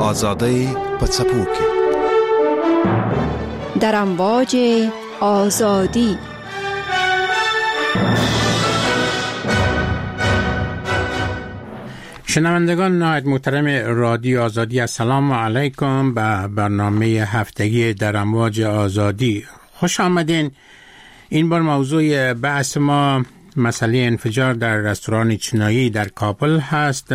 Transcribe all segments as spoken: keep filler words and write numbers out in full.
آزادی پڅپوکي در امواج آزادی. شنوندگان نهایت محترم رادیو آزادی، السلام علیکم به برنامه هفتگی در امواج آزادی. خوش آمدین. این بار موضوع بحث ما مسئله انفجار در رستوران چینایی در کابل هست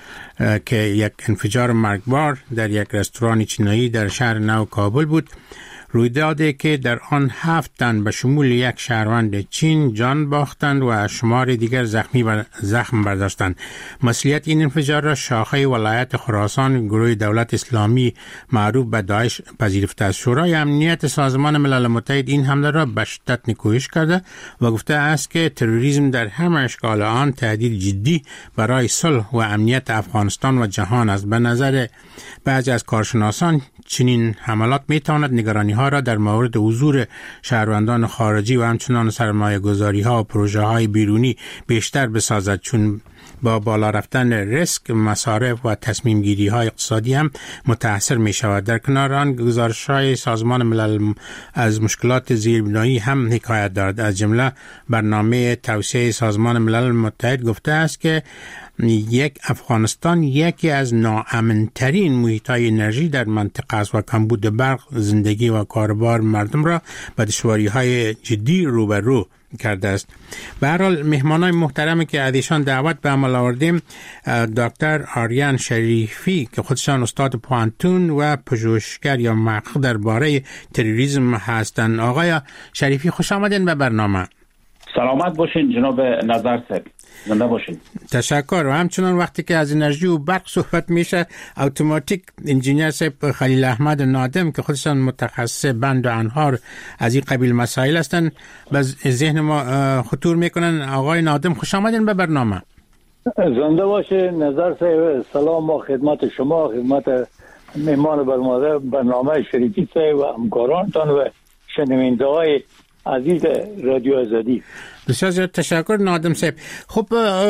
که یک انفجار مرگبار در یک رستوران چینایی در شهر نو کابل بود. رویدادی که در آن هفت تن به شمول یک شهروند چین جان باختند و شمار دیگر زخمی بر زخم برداشتند. مسئولیت این انفجار را شاخه ولایت خراسان گروه دولت اسلامی معروف به داعش پذیرفته است. شورای امنیت سازمان ملل متحد این حمله را به شدت نیکویش کرده و گفته است که تروریسم در همه اشکال آن تهدید جدی برای صلح و امنیت افغانستان و جهان است. به نظر بعضی از کارشناسان چنین حملات میتواند نگرانی ها را در مورد حضور شهروندان خارجی و همچنان سرمایه گذاری ها و پروژه های بیرونی بیشتر بسازد، چون با بالا رفتن ریسک مصارف و تصمیم گیری های اقتصادی هم متاثر می شود. در کنار آن گزارش های سازمان ملل از مشکلات زیربنایی هم حکایت دارد. از جمله برنامه توسعه سازمان ملل متحد گفته است که یک افغانستان یکی از ناامن‌ترین محیط‌های انرژی در منطقه است و کمبود برق زندگی و کاربار مردم را به دشواری‌های جدی روبرو کرده است. به هر حال مهمانان محترمی که از ایشان دعوت به عمل آوردیم، دکتر آریان شریفی که خودشان استاد پوانتون و پژوهشگر یا محقق درباره تروریسم هستند. آقای شریفی خوش آمدین به برنامه. سلامت باشین جناب نظر صاحب، زنده باشین. تشکر. و همچنان وقتی که از انرژی و برق صحبت میشه، اتوماتیک انجینیر صاحب خلیل احمد نادم که خودشان متخصص بند و انهار از این قبیل مسائل هستن به ذهن ما خطور میکنن. آقای نادم خوش آمدین به برنامه. زنده باشین نظر صاحب. سلام و خدمت شما، خدمت مهمان برنامه برنامه شریفی صاحب و همکارانتان و شنونده های عزیز رادیو آزادی. بسیار زیاد تشکر نادم صاحب. خب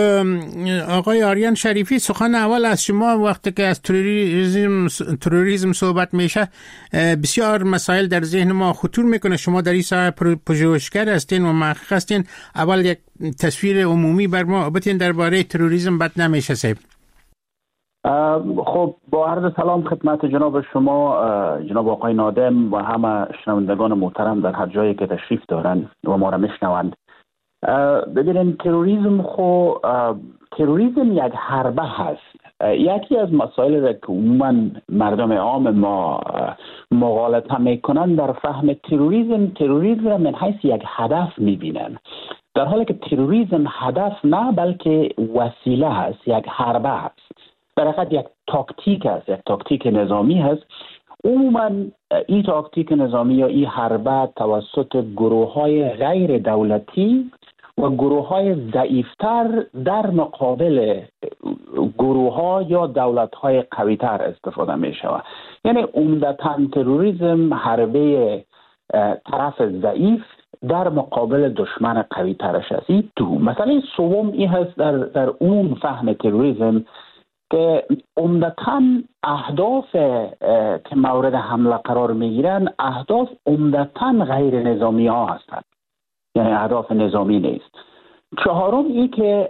آقای آریان شریفی، سخن اول از شما. وقتی که از تروریسم تروریسم صحبت میشه بسیار مسائل در ذهن ما خطور میکنه. شما در این ساحه پژوهشگر هستین و محقق هستین. اول یک تصویر عمومی بر ما بتین درباره تروریسم بد نمیشه صاحب. خب با عرض سلام خدمت جناب شما، جناب آقای نادم و همه شنوندگان محترم در هر جایی که تشریف دارن و ما را میشنوند. ببینید تروریسم خو تروریسم یک حربه هست. یکی از مسائل را که عموما مردم عام ما مغالطه میکنن در فهم تروریسم، تروریسم را من حیث یک هدف میبینن، در حالی که تروریسم هدف نه بلکه وسیله هست، یک حربه هست، در حقیقت یک تاکتیک است، یک تاکتیک نظامی هست. عموما این تاکتیک نظامی یا این حربه توسط گروه های غیر دولتی و گروه های ضعیفتر در مقابل گروه ها یا دولت های قوی تر استفاده می شود. یعنی عمدتاً تروریسم حربه طرف ضعیف در مقابل دشمن قوی ترش است. این تو مثلا سوم این هست در, در عموم فهم تروریسم که عمدتاً اهداف که مورد حمله قرار میگیرن اهداف عمدتاً غیر نظامی ها هستند، یعنی اهداف نظامی نیست. چهارم ای که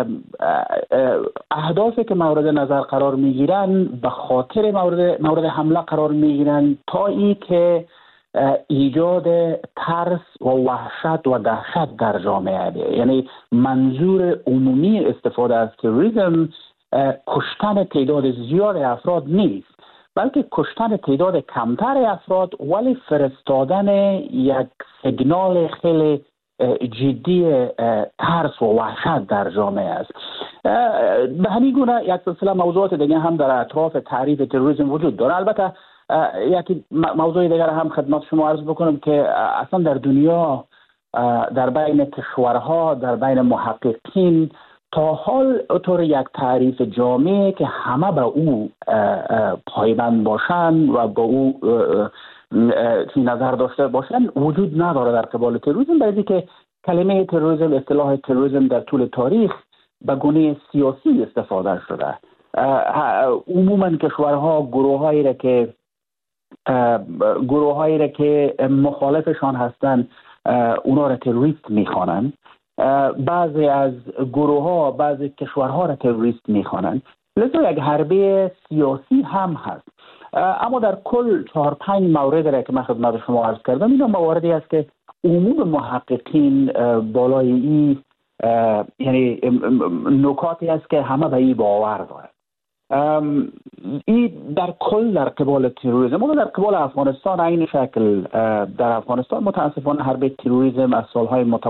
اهدافی که مورد نظر قرار میگیرن به خاطر مورد مورد حمله قرار میگیرن تا ای که ایجاد ترس و وحشت و دهشت در جامعه ده. یعنی منظور عمومی استفاده از تروریسم کشتن تعداد زیاد افراد نیست، بلکه کشتن تعداد کمتر افراد ولی فرستادن یک سیگنال خیلی جدی ترس و وحشت در جامعه است. به همین گونه یک سلسله موضوعات دیگه هم در اطراف تعریف تروریسم وجود داره. البته یکی موضوع دیگر هم خدمت شما عرض بکنم که اصلا در دنیا در بین کشورها، در بین محققین تا حال طور یک تعریف جامع که همه به او پایبند باشند و به او نظر داشته باشند وجود نداره در قبال تروریسم، برای که کلمه تروریسم، اصطلاح تروریسم در طول تاریخ به گونه سیاسی استفاده شده. عموما کشورها گروه هایی را که گروه هایی را که مخالفشان هستند اونا را تروریست میخوانند. بعضی از گروه ها بعضی کشورها را تروریست میخوانند. لذا یک حربه سیاسی هم هست. اما در کل چهار پنج مورد را که من خدمت شما عرض کردم، این مواردی است که عموم محققین بالای این یعنی نکاتی است که همه به این باور دارند. این در کل در قبال تروریسم و در قبال افغانستان این شکل. در افغانستان متاسفانه حرب تروریسم از سالهای مت...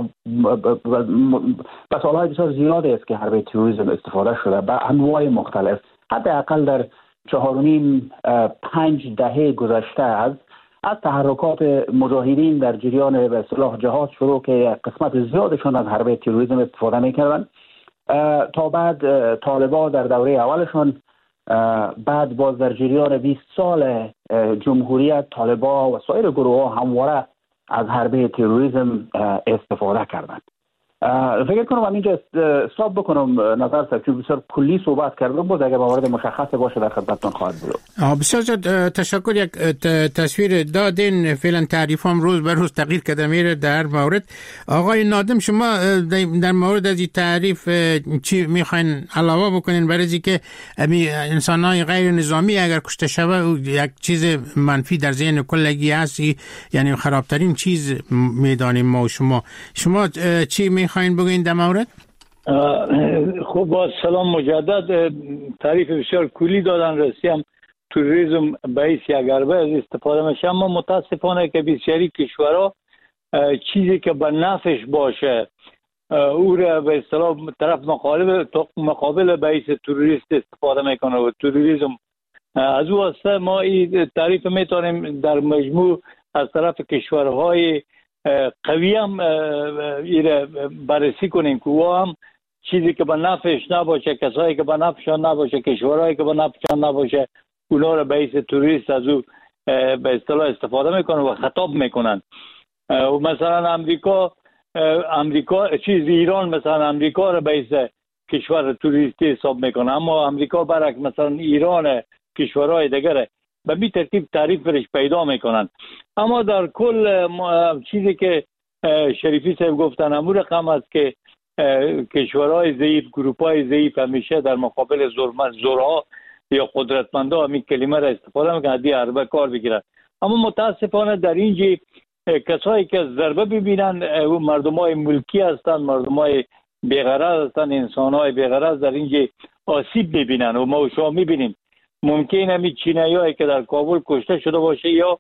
به سالهای بسیار زیادی است که حرب تروریسم استفاده شده به انواع مختلف. حداقل در چهار و نیم پنج دهه گذشته از از تحرکات مجاهدین در جریان به اصطلاح جهاد شروع که قسمت زیادشون از حرب تروریسم استفاده میکردن تا بعد طالبان در دوره اولشون، بعد باز در جریان بیست سال جمهوریت طالبان و سایر گروه ها همواره از حرب تروریسم استفاده کردند. فکر کنم اینجا استاپ بکنم نظر سر چون بسیار کلی صحبت کردم، بود اگر موارد مشخص باشه در خدمتتون خواهد بود. بسیار زیاد تشکر. یک تصویر دادین، فعلا تعریفام روز به روز تغییر کرده میره در مورد. آقای نادم شما در مورد از این تعریف چی میخواین علاوه بکنین برای اینکه انسانای غیر نظامی اگر کشته شوه یک چیز منفی در ذهن کلگی هست، یعنی خرابترین چیز میدانیم ما و شما. شما چی میخواین بگین در مورد؟ خب با سلام مجدد. تعریف بسیار کلی دادن، رسیم توریسم باعث یک حربه از استفاده میشه، اما متاسفانه که بسیاری کشورها چیزی که به نفعش باشه او را به اصطلاح طرف مقابل مقابل باعث تروریست استفاده میکنه و توریسم از او واسه ما این تعریف میتونیم در مجموع از طرف کشورهای قوی هم ایره بررسی کنیم که او هم چیزی که به نفعش نباشه، کسایی که به نفعشان نباشه، کشورهایی که به نفعشان نباشه، اونا رو باعث توریست از او به اصطلاح استفاده میکنن و خطاب میکنن. و مثلا امریکا امریکا چیز ایران مثلا امریکا رو باعث کشور توریستی حساب میکنه، اما امریکا برعکس مثلا ایران کشورهای دیگه به می ترتیب تعریفش پیدا میکنن. اما در کل چیزی که شریفی صاحب گفتن همون رقم است که کشورهای ضعیف، گروپهای ضعیف همیشه در مقابل زورها یا قدرتمندا همین کلمه را استفاده میکنن دی حربه کار بگیرن. اما متاسفانه در اینجا کسایی که ضربه ببینن مردمای ملکی هستن، مردمای بی‌غرض هستن، انسانهای بی‌غرض در اینجا آسیب ببینن و ما شما میبینیم ممکن همین چینایی‌هایی که در کابل کشته شده باشه یا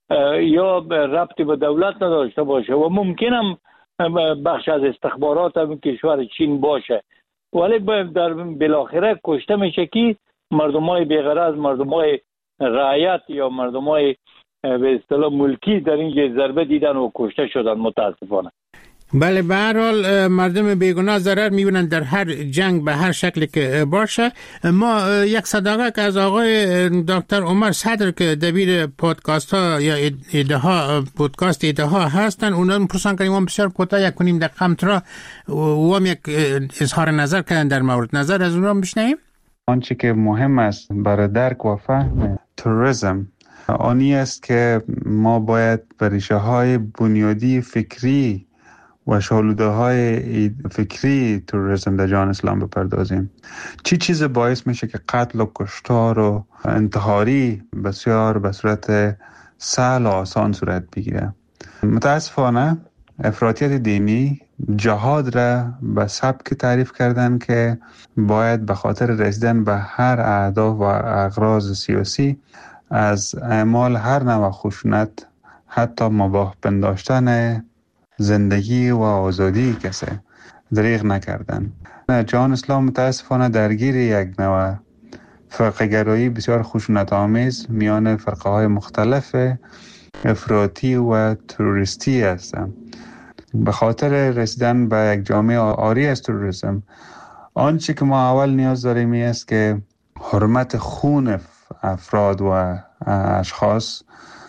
یا ربطی به دولت نداشته باشه و ممکن هم بخش از استخبارات هم کشور چین باشه، ولی در بالاخره کشته میشه که مردمای بی‌غرض، مردمای رعیت یا مردمای به اصطلاح ملکی در اینجا ضربه دیدن و کشته شدن متاسفانه. بله، به هر حال مردم بیگناه ضرر میبینن در هر جنگ به هر شکلی که باشه. ما یک صداقه که از آقای دکتر عمر صدر که دبیر پودکاست ها یا ایده ها پودکاست ایده ها هستن، اونا میپرسن که ما بسیار کوتاه یک کنیم دقیقه را و هم یک اظهار نظر کردن در مورد. نظر از اونا بشنویم. آنچه که مهم است برای درک و فهم تروریسم آنی است که ما باید به ریشه های بنیادی فکری و شالوده های فکری تروریسم در جهان اسلام بپردازیم. چی چیز باعث میشه که قتل و کشتار و انتحاری بسیار به صورت سهل و آسان صورت بگیره؟ متاسفانه افراطیت دینی جهاد را به سبک تعریف کردن که باید به خاطر رسیدن به هر اهداف و اغراض سیاسی از اعمال هر نوع خشونت، حتی مباح پنداشتن زندگی و آزادی کسی دریغ نکردن. جهان اسلام متاسفانه درگیر یک نوع فرقه گرایی بسیار خشونت آمیز میان فرقه های مختلف افراطی و تروریستی هستند. به خاطر رسیدن به یک جامعه آری از تروریسم، آنچه که ما اول نیاز داریم است که حرمت خون افراد و اشخاص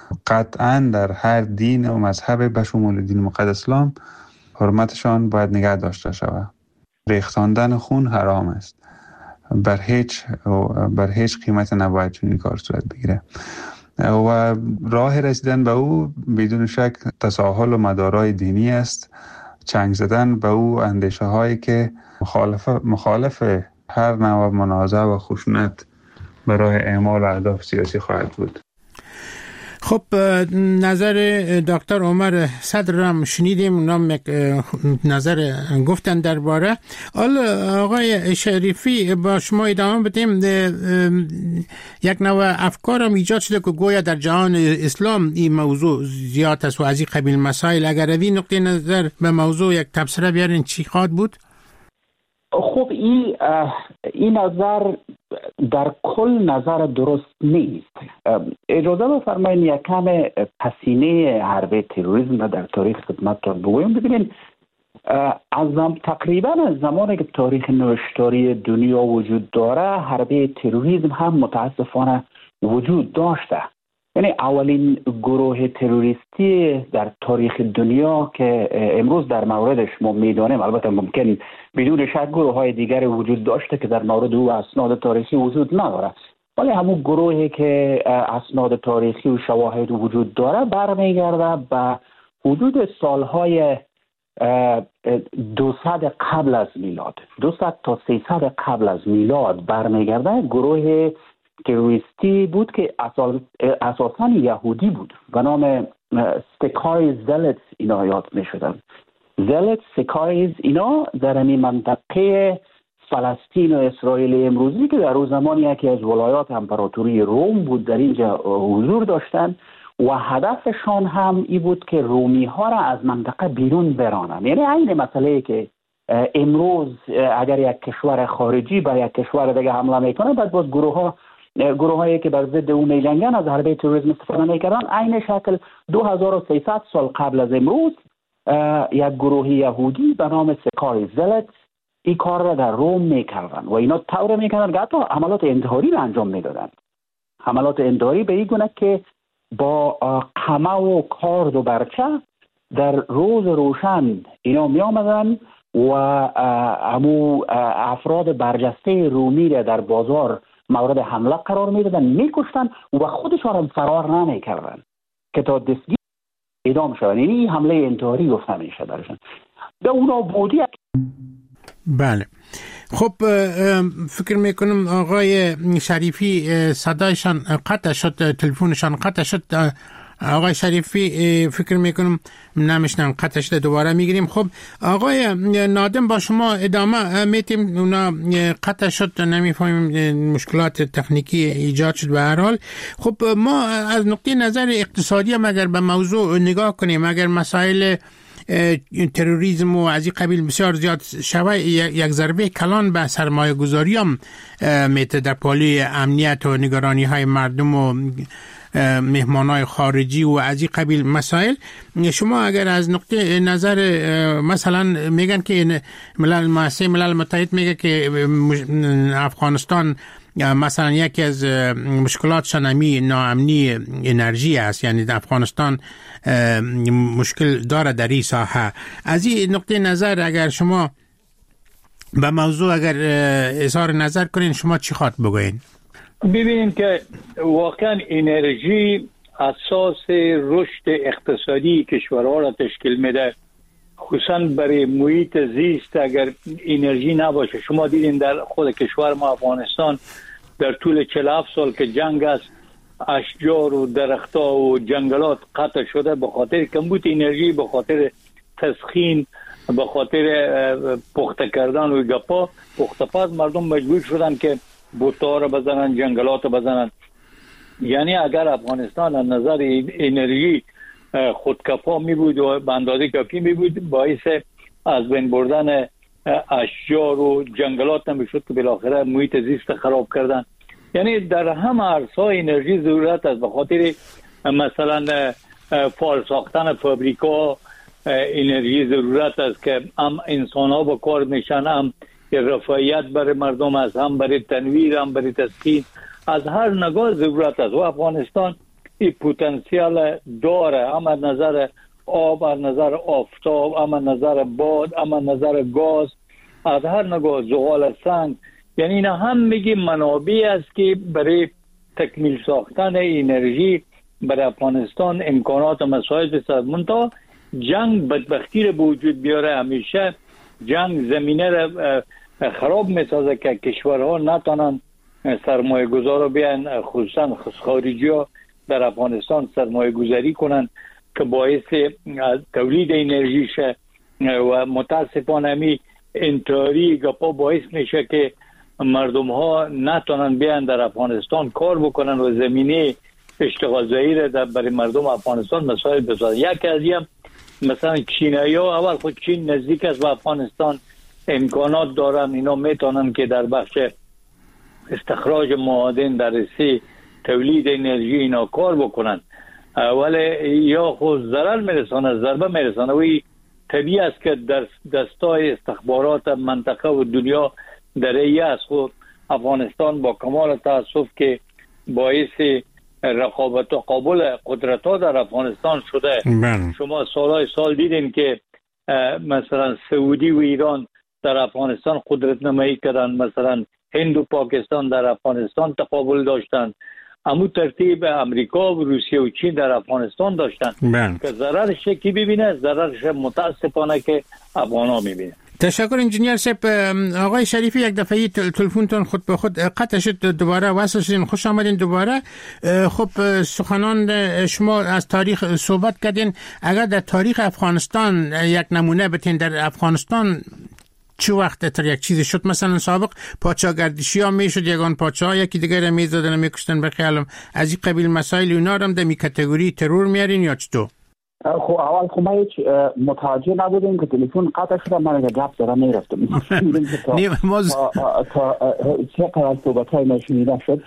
قطعا در هر دین و مذهب به شمول دین مقدس اسلام حرمتشان باید نگه داشته شود. ریختاندن خون حرام است بر هیچ بر هیچ قیمت نباید چنین کار صورت بگیره و راه رسیدن به او بدون شک تساهل و مدارای دینی است. چنگ زدن به او اندیشه هایی که مخالف مخالف هر نوع منازعه و خشونت برای اعمال اهداف سیاسی خواهد بود. خب نظر دکتر عمر صدر را شنیدیم، نام نظر گفتن درباره. حالا آقای شریفی با شما ادامه بدیم. یک نوع افکار هم ایجاد شده که گویا در جهان اسلام این موضوع زیاد است و از این قبیل مسائل. اگر از این نقطه نظر به موضوع یک تبصره بیارین چی خواهد بود؟ خب این این نظر در کل نظر درست نیست. اجازه بفرمایید یک کم پسینه حرب تروریسم در تاریخ خدمتتان بگویم. ببینید از تقریبا از زمانی که تاریخ نوشتاری دنیا وجود داره حرب تروریسم هم متاسفانه وجود داشته. یعنی اولین گروه تروریستی در تاریخ دنیا که امروز در موردش ما میدانیم، البته ممکن بدون شک گروه های دیگر وجود داشته که در مورد او اسناد تاریخی وجود نداره، ولی همون گروهی که اسناد تاریخی و شواهد وجود داره برمیگرده به حدود سالهای دویست قبل از میلاد، دویست تا سیصد قبل از میلاد برمیگرده. گروه تروریستی بود که اساساً یهودی بود و نام سکای زلت اینا یاد می شدن. زلت، سکایز اینا در این منطقه فلسطین و اسرائیل امروزی که در اون زمان یکی از ولایات امپراتوری روم بود در اینجا حضور داشتند و هدفشان هم ای بود که رومی ها را از منطقه بیرون برانند. یعنی این مسئله که امروز اگر یک کشور خارجی به یک کشور دیگه حمله میکنه بعد باز گروه ها گروه هایی که بر ضد او میجنگن از حرب تروریسم استفاده میکردن، عین شکل دو هزار و سیصد سال قبل از امروز یک گروه یهودی به نام سکای زلت این کار را در روم میکردن و اینا طور میکردن که حتی عملات انتحاری را انجام میدادن. عملات انتحاری به این گونه که با قمع و کارد و برچه در روز روشن اینا می آمدن و همو افراد برجسته رومی را در بازار مورد حمله قرار می دادن، می کشتن و خودشان هم فرار نمی کردن که تا دستگیر اعدام شدن. یعنی این حمله انتحاری گفته میشه درشان. به اونا بودی. بله. خب فکر میکنم آقای شریفی صدایشان قطع شد، تلفنشان قطع شد. آقای شریفی فکر میکنم نمیشنم، قطع شده، دوباره میگیریم. خب آقای نادم با شما ادامه میتیم. اونا قطع شد، نمیفهمیم، مشکلات تکنیکی ایجاد شد. به هر حال خب ما از نقطه نظر اقتصادی هم اگر به موضوع نگاه کنیم، اگر مسائل تروریسم و از این قبیل بسیار زیاد شوه، یک ضربه کلان به سرمایه گذاری هم میته در پالی امنیت و نگرانی های مردم و مهمانای خارجی و از این قبیل مسائل. شما اگر از نقطه نظر مثلا میگن که ملل مؤسسه ملل متحد میگه که افغانستان مثلا یکی از مشکلات شنمی ناامنی انرژی است، یعنی در افغانستان مشکل داره در این ساحه. از این نقطه نظر اگر شما به موضوع اگر اظهار نظر کنین، شما چی خواهد بگوین؟ ببینیم که واقعا انرژی اساس رشد اقتصادی کشورها را تشکیل میده، خصوصا برای محیط زیست. اگر انرژی نباشه، شما دیدین در خود کشور ما افغانستان در طول چهل و هفت سال که جنگ است، اشجار و درختها و جنگلات قطع شده به خاطر کمبود انرژی، به خاطر تسخین، به خاطر پخته کردن و گپا پختپز مردم مجبور شدن که بوتا رو بزنن، جنگلات رو بزنن. یعنی اگر افغانستان از نظر انرژی خودکفا می بود و به اندازه کافی می بود، باعث از بین بردن اشجار و جنگلات نمی شد که بالاخره محیط زیست خراب کردن. یعنی در همه عرصه‌های انرژی ضرورت است. به خاطر مثلا فال ساختن فابریکا انرژی ضرورت است که هم انسان ها با کار میشن، هم رفاهیت برای مردم است، هم برای تنویر، هم برای تسکین. از هر نگاه ضرورت است و افغانستان این پتانسیل داره، هم از نظر آب، از نظر آفتاب، هم از نظر باد، هم از نظر گاز. از هر نگاه زغال سنگ یعنی اینا هم میگه منابع است که برای تکمیل ساختن انرژی برای افغانستان امکانات و مساعد بسازد. منتها جنگ بدبختی رو به وجود بیاره. همیشه جنگ زمینه رو خراب میسازه که کشورها نتونن سرمایه گذار رو بیان، خصوصا خارجی ها در افغانستان سرمایه گذاری کنن که باعث تولید انرژی شه و متاسفانه می انتحاری گپا باعث میشه که مردم ها نتونن بیان در افغانستان کار بکنن و زمینه اشتغال زایی را برای مردم افغانستان مسائل بسازن. یک از هم مثلا چینایی ها، اول خود چین نزدیک است به افغانستان، امکانات دارن، اینا میتونن که در بخش استخراج معادن در رشته تولید انرژی اینا کار بکنن، ولی یا خود ضرر میرسانه، ضربه میرسانه. وی طبیعی است که در دستای استخبارات منطقه و دنیا در ای است. خود افغانستان با کمال تاسف که باعث رقابت و قابل قدرت ها در افغانستان شده. من. شما سالهای سال دیدین که مثلا سعودی و ایران در افغانستان قدرت نمایی کردن، مثلا هند و پاکستان در افغانستان تقابل داشتن، همو ترتیب امریکا و روسیه و چین در افغانستان داشتن که ضررش کی ببینه؟ ضررش متاسفانه که افغانا میبینه. تشکر انجینیر صاحب. آقای شریفی یک دفعه تلفنتون خود به خود قطع شد، دوباره وصل شدین. خوش آمدین دوباره. خب سخنان شما از تاریخ صحبت کردین. اگر در تاریخ افغانستان یک نمونه بتین، در افغانستان چه وقت تر یک چیزی شد؟ مثلا سابق پادشاهگردشی ها میشد، یگان پادشاه یکی دیگر رو میزدن میکشتن، به خیالم از این قبیل مسائل اونا رو هم در می کاتگوری ترور میارین یا چطور؟ خب اول خب ما هیچ متوجه نبودیم که تلفن قطع شده، من اگر گپ دارم میرفتم تا چه قرار صحبت های ما شنیده شد.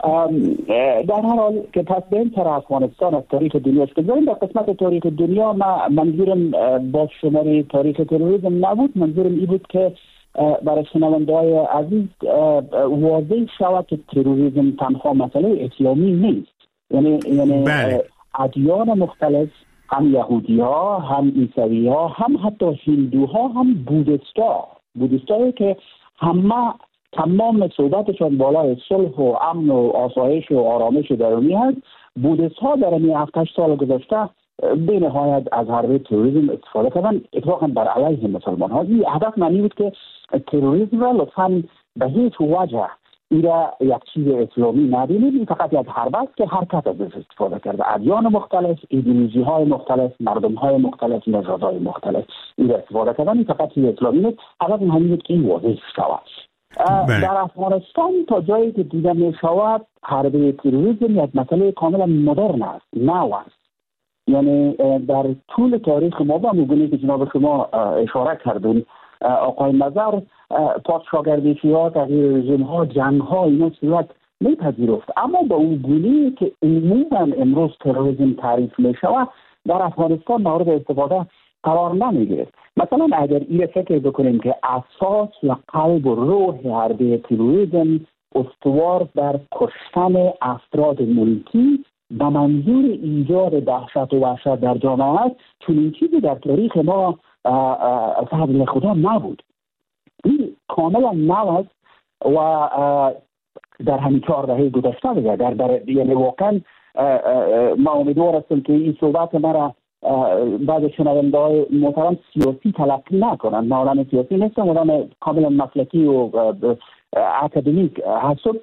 در هر حال که پس به این طرح افغانستان از تاریخ دنیا است. بذاریم در قسمت تاریخ دنیا ما منظورم با شماره تاریخ تروریسم نبود، منظورم این بود که برای شنونده های عزیز واضح شود که تروریسم تنها مسئله اسلامی نیست. یعنی یعنی ادیان مختلف، هم یهودی ها، هم عیسوی ها، هم حتی هندوها، هم بودستا بودستایی که همه تمام صحبتشان بالای صلح و امن و آسایش و آرامش درونی هست. بودست ها در این هفت هشت سال گذشته به نهایت از حربه تروریسم استفاده کردن، اتفاقا بر علیه مسلمان ها. این هدف معنی بود که تروریسم را لطفاً به هیچ وجه ایرا یک چیز اسلامی نبینید، فقط یک حرب است که هر کس ازش استفاده کرده. ادیان مختلف، ایدئولوژی های مختلف، مردم های مختلف، نژادهای مختلف ایرا استفاده کردن، فقط چیز اسلامی نیست. هدف همین بود که این واضح شود. در افغانستان تا جایی که دیده می شود حرب تروریسم یک مسئله کاملا مدرن است، نو است. یعنی در طول تاریخ ما با مگونه که جناب شما اشاره کردون آقای نظر، پادشاهگردشی ها، تغییر رژیم ها، جنگ ها اینا صورت میپذیرفت، اما با اون گونه که عموما امروز تروریسم تعریف می شود در افغانستان مورد استفاده قرار نمیگیرد. مثلا اگر این فکر بکنیم که اساس و قلب و روح حربه تروریسم استوار در کشتن افراد ملکی به منظور ایجاد دهشت و وحشت در جامعه است، چون این چیزی در تاریخ ما فضل خدا نبود. این کاملا نو است و در همین چهار دهه گذشته دیگه در, در یعنی واقعا ما امیدوار هستم که این صحبت مرا بعد شنونده های محترم سیاسی تلقی نکنن. ما آدم سیاسی نیستم، آدم کاملا مسلکی و اکادمیک هستم.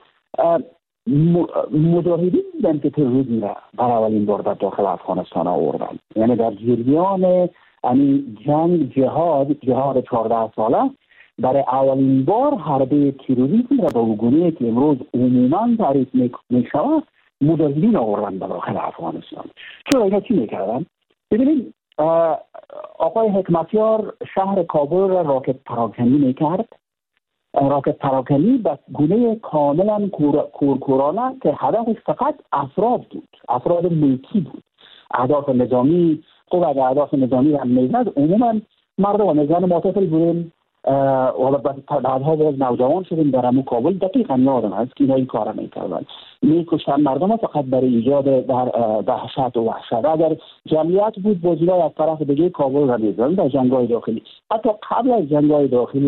مجاهدین بودن که تروریسم را برای اولین بار در داخل افغانستان آوردن. یعنی در جریان یعنی جنگ جهاد جهاد چهارده ساله برای اولین بار حربه تروریسم را به گونه که امروز عموما تعریف می شود مجاهدین آوردن به داخل افغانستان. چرا اینا چی میکردن؟ ببینید آقای حکمتیار شهر کابل را راکت پراکنی میکرد. راکت پراکنی به گونه کاملا کورکورانه که هدفش فقط افراد بود، افراد ملکی بود. اهداف نظامی خب اگر اهداف نظامی هم میزد عموما مردم و نظام معتقل بودن. حالا بعدها باز نوجوان شدیم در همون کابل، دقیقا یادم هست که اینا این کار میکردن، میکشتن مردم فقط برای ایجاد دهشت و وحشت. اگر جمعیت بود بازیای از طرف دیگه کابل را میزدن در جنگ‌های داخلی. حتی قبل از جنگ‌های داخلی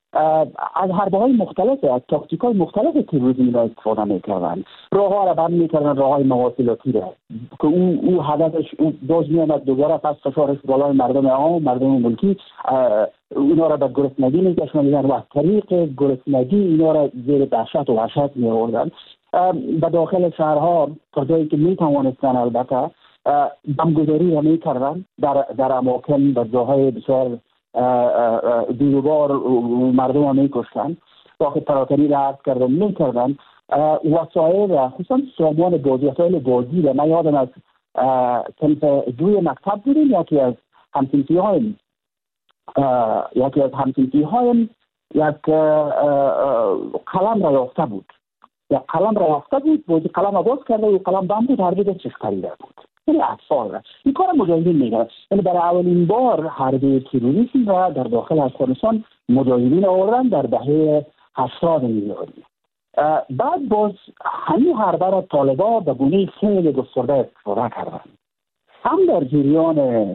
از حربه های مختلف، از تاکتیک های مختلف تروریسم را استفاده میکردن. راه ها را بند میکردن، راه های مواصلاتی را که او او هدفش او باز میامد دوباره پس فشارش بالای مردم عام، مردم ملکی، اونا را به گرسنگی میکشوندن و از طریق گرسنگی اینا را زیر دهشت و وحشت میآوردن. به داخل شهرها تا جایی که میتوانستن البته بمبگذاری را میکردن در در اماکن و جاهای بسیار دیوبار مردم ها میکشتن. واقع پراکنی را عرض کردن میکردن. وسایل خصوصا سامان بازی، وسایل بازی را من یادم از کنف دوی مکتب بودیم، یکی از همسنفی هایم یکی از همسنفی هایم یک قلم را یافته بود یک قلم را یافته بود بازی قلم را باز کرده و قلم بم بود، هر دو چیز خریده بود. یعنی اطفال را این کار مجاهدین میگن. یعنی برای اولین بار حرب تروریسم را در داخل افغانستان مجاهدین آوردن در دهه هشتاد میلادی. بعد باز همین حربه را طالبان به گونه خیلی گسترده استفاده کردن. هم در جریان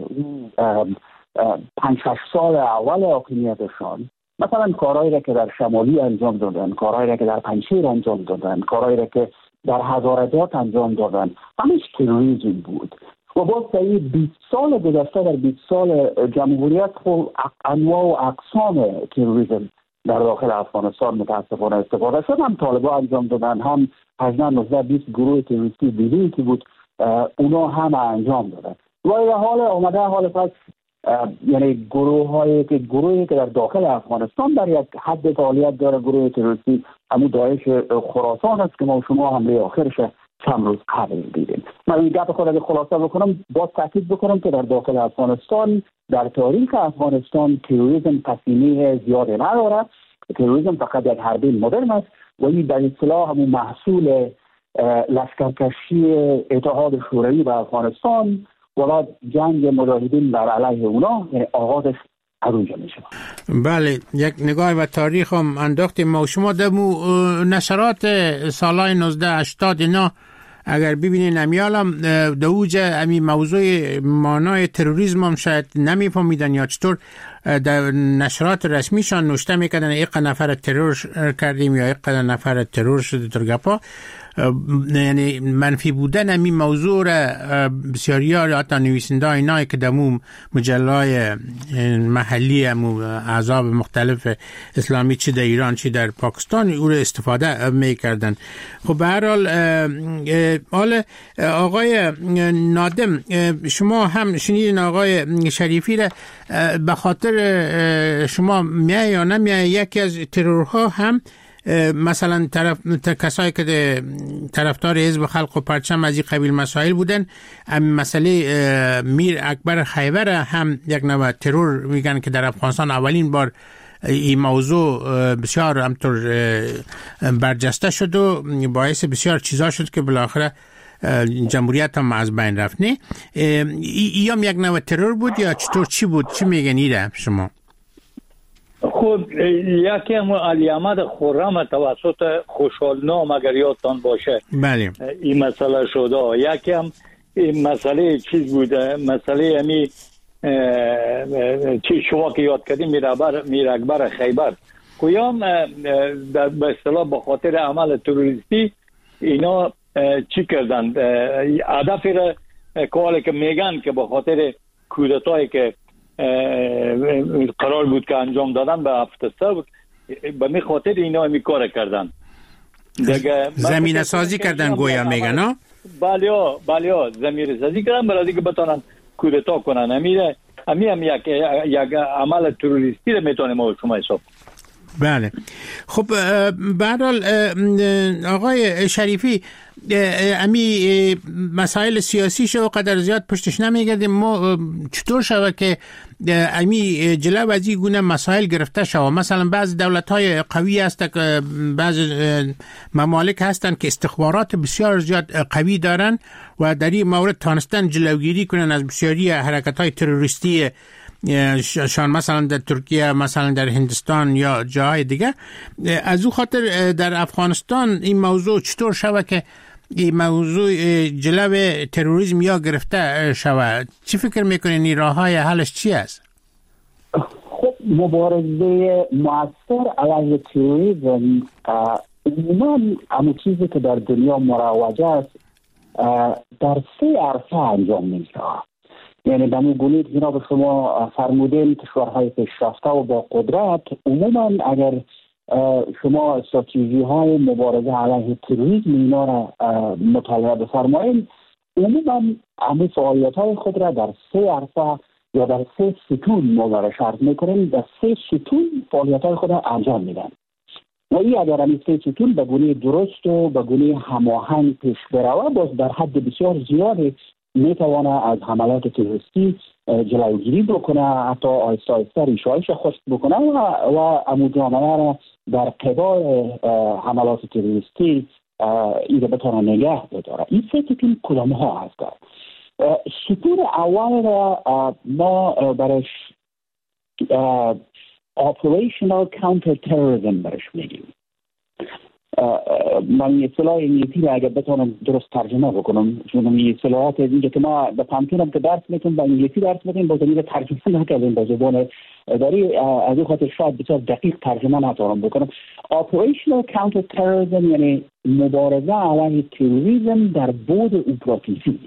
پنج شش سال اول حاکمیتشان، مثلا کارهایی را که در شمالی انجام دادن، کارهایی را که در پنجشیر انجام دادن، کارهایی را که در هزارجات انجام دادن، همش تروریسم بود. و باز طی بیست سال گذشته، در بیست سال جمهوریت خب انواع و اقسام تروریسم در داخل افغانستان متاسفانه استفاده شد. هم طالبان انجام دادن، هم هجده نوزده بیست گروه تروریستی دیگری که بود اونا هم انجام دادن. و حال آمده حال پس یعنی گروه هایی که گروهی که در داخل افغانستان در یک حد فعالیت داره، گروه تروریستی همون داعش خراسان است که ما شما حمله آخرش چند روز قبل دیدیم. من این گپ خود اگه خلاصه بکنم، باز تاکید بکنم که در داخل افغانستان، در تاریخ افغانستان تروریسم پسینه زیادی نداره. تروریسم فقط یک حربه مدرن است و این در اصطلاح همون محصول لشکرکشی اتحاد شوروی به افغانستان و جنگ مجاهدین بر علیه اونا، یعنی آغازش از اونجا میشه. بله، یک نگاه و تاریخ هم انداختیم ما شما در نشرات سالهای نوزده هشتاد اینا اگر ببینین امیالم دوج امی موضوع مانای تروریسم هم شاید نمیفهمیدن یا چطور در نشرات رسمیشان نوشته میکردن یک نفر ترور کردیم یا یک نفر ترور شده درگپا. یعنی منفی بودن امی موضوع را بسیاری ها حتی نویسنده اینایی که دمو مجلای محلی امو احزاب مختلف اسلامی چی در ایران چی در پاکستان او را استفاده میکردن. خب به هر حال حال آقای نادم شما هم شنیدین آقای شریفی را به خاطر شما میای یا نمیای یکی از ترورها هم مثلا طرف کسایی که طرفدار حزب خلق و پرچم از این قبیل مسائل بودن، مسئله میر اکبر خیبر هم یک نوع ترور میگن که در افغانستان اولین بار این موضوع بسیار همطور برجسته شد و باعث بسیار چیزا شد که بالاخره جمهوریت هم از بین رفت. نه ای هم یک نوع ترور بود یا چطور چی بود؟ چی میگن ایره شما؟ خب یکی هم علی احمد خرم توسط خوشحالنام اگر یادتان باشه بله این مسئله شده. یکی هم این مسئله چیز بوده، مسئله همی چی شما که یاد کردیم میر اکبر خیبر کویام به اصطلاح به خاطر عمل تروریستی اینا چی کردن، هدف را کوالی که میگن که به خاطر کودتایی که قرار بود که انجام دادن به افغانستان بود، به می خاطر اینا می کار کردن، زمینه سازی کردن گویا میگن ها. بله ها بله ها زمینه سازی کردن برای اینکه بتونن کودتا کنن. امیره امی هم یک یک عمل تروریستی رو میتونه ما شما حساب. بله خب به هر حال آقای شریفی امی مسائل سیاسی شو قدر زیاد پشتش نمیگردیم. ما چطور شوه که امی جلو از این گونه مسائل گرفته شوه؟ مثلا بعض دولت‌های قوی هست که بعض ممالک هستن که استخبارات بسیار زیاد قوی دارن و در این مورد تانستن جلوگیری کنن از بسیاری حرکت‌های تروریستی شان، مثلا در ترکیه، مثلا در هندستان یا جاهای دیگه. از او خاطر در افغانستان این موضوع چطور شوه که این موضوع جلو تروریسم یا گرفته شوه؟ چی فکر میکنین این راه های حلش چی است؟ خب مبارزه مؤثر علیه تروریسم عموما همون چیزی که در دنیا مروجه است در سه عرصه انجام میشه. یعنی به گونه جناب شما فرمودین کشورهای پیشرفته و با قدرت عموما اگر شما استراتژی های مبارزه علیه تروریسم اینا را مطالعه بفرمایید، عموما همه فعالیت های خود را در سه عرصه یا در سه ستون ما شرط میکنیم، در سه ستون فعالیت های خود را انجام میدن و این اگر همین سه ستون به گونه درست و به گونه هماهنگ پیش بروه، باز در حد بسیار زیادی میتوانه از حملات تروریستی جلوگیری بکنه، حتی آهسته آهسته ریشه‌هایش خشک بکنه و و امو جامعه را در قبال حملات تروریستی این را بتونه نگه بداره. این سه ستون کدام ها هست؟ ستون اول را ما برش Operational Counter-Terrorism برش میگیم. من یه اصطلاح انگلیسی را اگر بتونم درست ترجمه بکنم، چون این اصطلاحات دیگه که ما به پانتونم که درس میکنم به انگلیسی درس میکنم، باز این ترجمه نکردیم به زبان داری، از این خاطر شاید بسیار دقیق ترجمه نتونم بکنم. Operational Counter-Terrorism یعنی مبارزه علیه تروریسم در بعد اپراتیوی.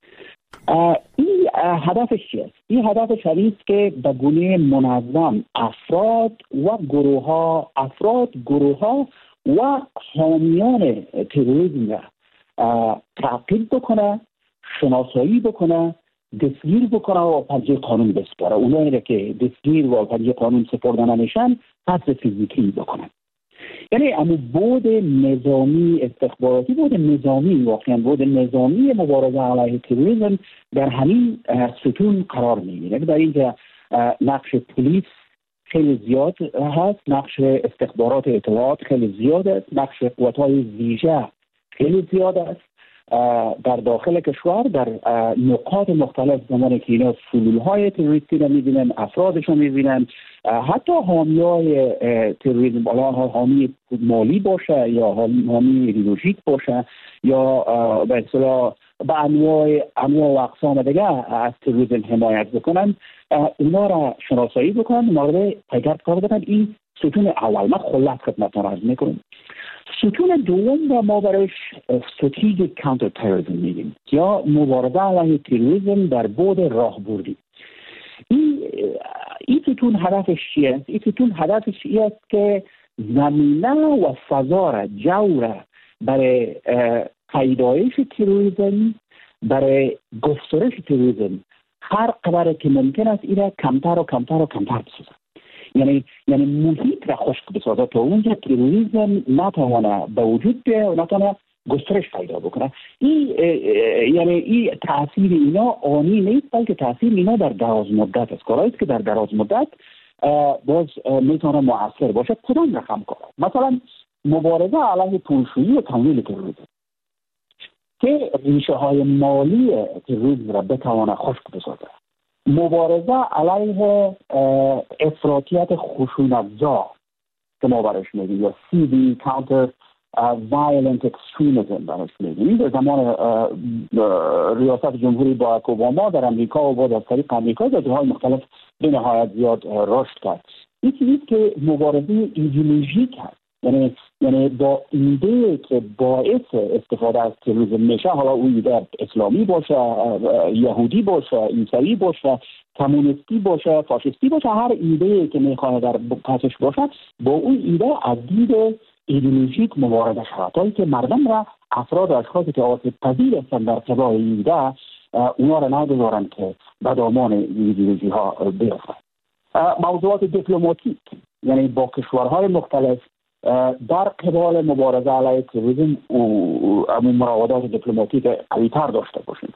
این هدفش چیست؟ این هدفش است که به گونه منظم افراد و گروه ها افراد گروه ها و حامیان تروریسم را تعقیب بکنه، شناسایی بکنه، دستگیر بکنه و پنجه قانون بسپاره. اونایی را که دستگیر و پنجه قانون سپرده نمیشن حبس فیزیکی بکنه. یعنی اما بود نظامی استخباراتی، بود نظامی واقعا بود نظامی مبارزه علیه تروریسم در همین ستون قرار میگیره. در اینجا نقش پلیس خیلی زیاد هست، نقش استخبارات اطلاعات خیلی زیاد است، نقش قوت‌های ویژه خیلی زیاد است در داخل کشور، در نقاط مختلف زمانی که اینا فلول‌های تروریستی رو می‌بینن، افرادش رو می‌بینن، حتی حامی‌های تروریسم، حالا حامی مالی باشه یا حامی ایدئولوژیک باشه یا به اصطلاح به انواع انواع و اقسام دیگه از تروریسم حمایت بکنن، اونا را شناسایی بکنن، مورد پیگرد قرار بدن. این ستون اول. من خلاص خدمتتون عرض میکنم. ستون دوم را ما برایش استراتژیک کانتر تروریسم میگیم یا مبارزه علیه تروریسم در بعد راهبردی. این این ستون هدفش چیه؟ این ستون هدفش این است که زمینه و فضا را، جو را برای پیدایش تروریسم، برای گسترش تروریسم هر قدر که ممکن است این را کمتر و کمتر و کمتر بسازه. یعنی یعنی محیط را خشک بسازه تا اونجا تروریسم نتوانه به وجود بیاید و نتوانه گسترش پیدا بکنه. این یعنی این تاثیر اینا آنی نیست، بلکه تاثیر اینا در دراز مدت است. کارهایی که در دراز مدت باز میتونه مؤثر باشه. کدام رقم کار؟ مثلا مبارزه علیه پولشویی و تمویل تروریسم که ریشه های مالی تروریسم را بتوانه خشک بسازه. مبارزه علیه افراطیت خشونت‌زا که ما برش میگیم یا سی دی کانتر وایلنت اکستریمیسم برش میگیم. در زمان ریاست جمهوری باراک اوباما در امریکا و بعد از طریق امریکا در جاهای مختلف به نهایت زیاد رشد کرد. این چیزی که مبارزه ایدئولوژیک هست، یعنی یعنی با ایده که باعث استفاده از تروریسم میشه، حالا اون ایده اسلامی باشه، یهودی باشه، عیسوی باشه، کمونیستی باشه، فاشیستی باشه، هر ایده که میخواد در پسش باشه، با اون ایده از دید ایدئولوژیک مبارزه شود تا اینکه مردم را، افراد و اشخاصی که آسیب پذیر هستند در قبال ایده، اونا را نگذارن که به دامان ایدئولوژی ها بیفتند. موضوعات دیپلماتیک، یعنی با کشورهای مختلف در قبال مبارزه علیه تروریسم و مراودات دیپلماتیک قوی‌تر داشته باشیم.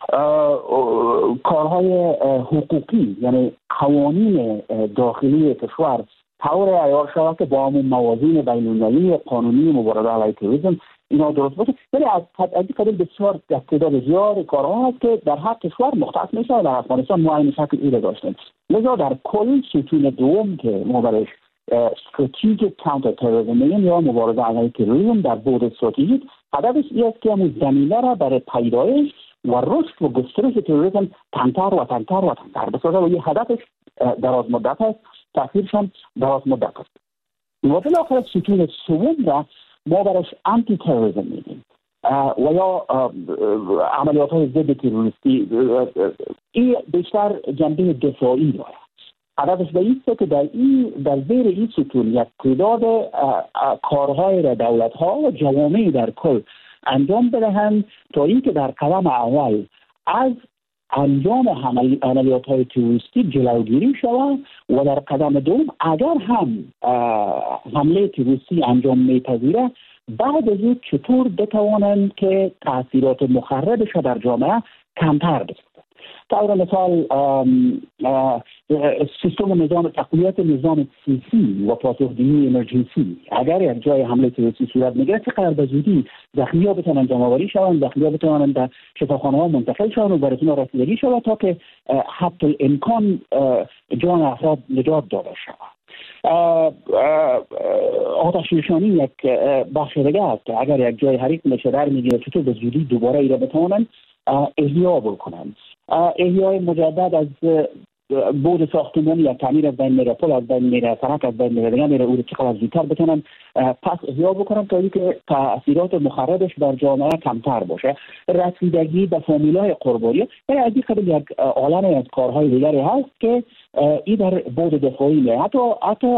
کارهای حقوقی، یعنی قوانین داخلی کشور طور عیار شود که با همون موازین بین‌المللی قانونی مبارزه علیه تروریسم اینا درست باشه. ولی از از این بسیار تعداد زیاد کارها هست که در هر کشور مختص میشه و در افغانستان ما این شکل ایده داشتیم. لذا در کل ستون دوم که ما برش استراتژیک کانتر تروریسم میگیم یا مبارزه علیه تروریسم در بعد استراتژیک، هدفش این است که همون زمینه را برای پیدایش و رشد و گسترش تروریسم تنتر و تنتر و تنتر بسازه و این هدفش دراز مدت است تاثیرشان دراز مدت است. و بالاخره ستون سوم را ما برش آنتی تروریسم میگیم و یا عملیات های ضد تروریستی. این بیشتر جنبه دفاعی داره. هدفش به این است که در این در زیر این ستون یک تعداد کارهای را دولت‌ها و جوامع در کل انجام بدهند تا اینکه در قدم اول از انجام عملیات های تروریستی جلوگیری شود و در قدم دوم اگر هم حمله تروریستی انجام میپذیره بعد از این چطور بتوانند که تاثیرات مخربش در جامعه کمتر بسازند. طور مثال سیستم نظام تقویت نظام سیاسی و پاسخگویی امرجنسی اگر یک جای حمله تروریستی صورت میگیره چقدر به زودی زخمی‌ها بتونن جمع‌آوری شوند، زخمی‌ها بتونن به شفاخانه‌ها منتقل شوند و براتون رسیدگی شود تا که حتی امکان جان افراد نجات داده شود. آتش نشانی یک بخش دیگه است که اگر یک جای حریق میشه در میگیره چطور به زودی دوباره ای را بتونن احیا بکنن. احیای مجدد از بود ساختمانی یا تعمیر از بین میره، پل از بین میره، سرک از بین میره، دیگه میره او رو چقدر زودتر بتونن پس احیا بکنن تا اینکه تاثیرات مخربش بر جامعه کمتر باشه. رسیدگی به فامیلای قربانی یعنی از این قبیل یک عالمه از کارهای دیگری هست که این در بود دفاعی میره. حتی حتی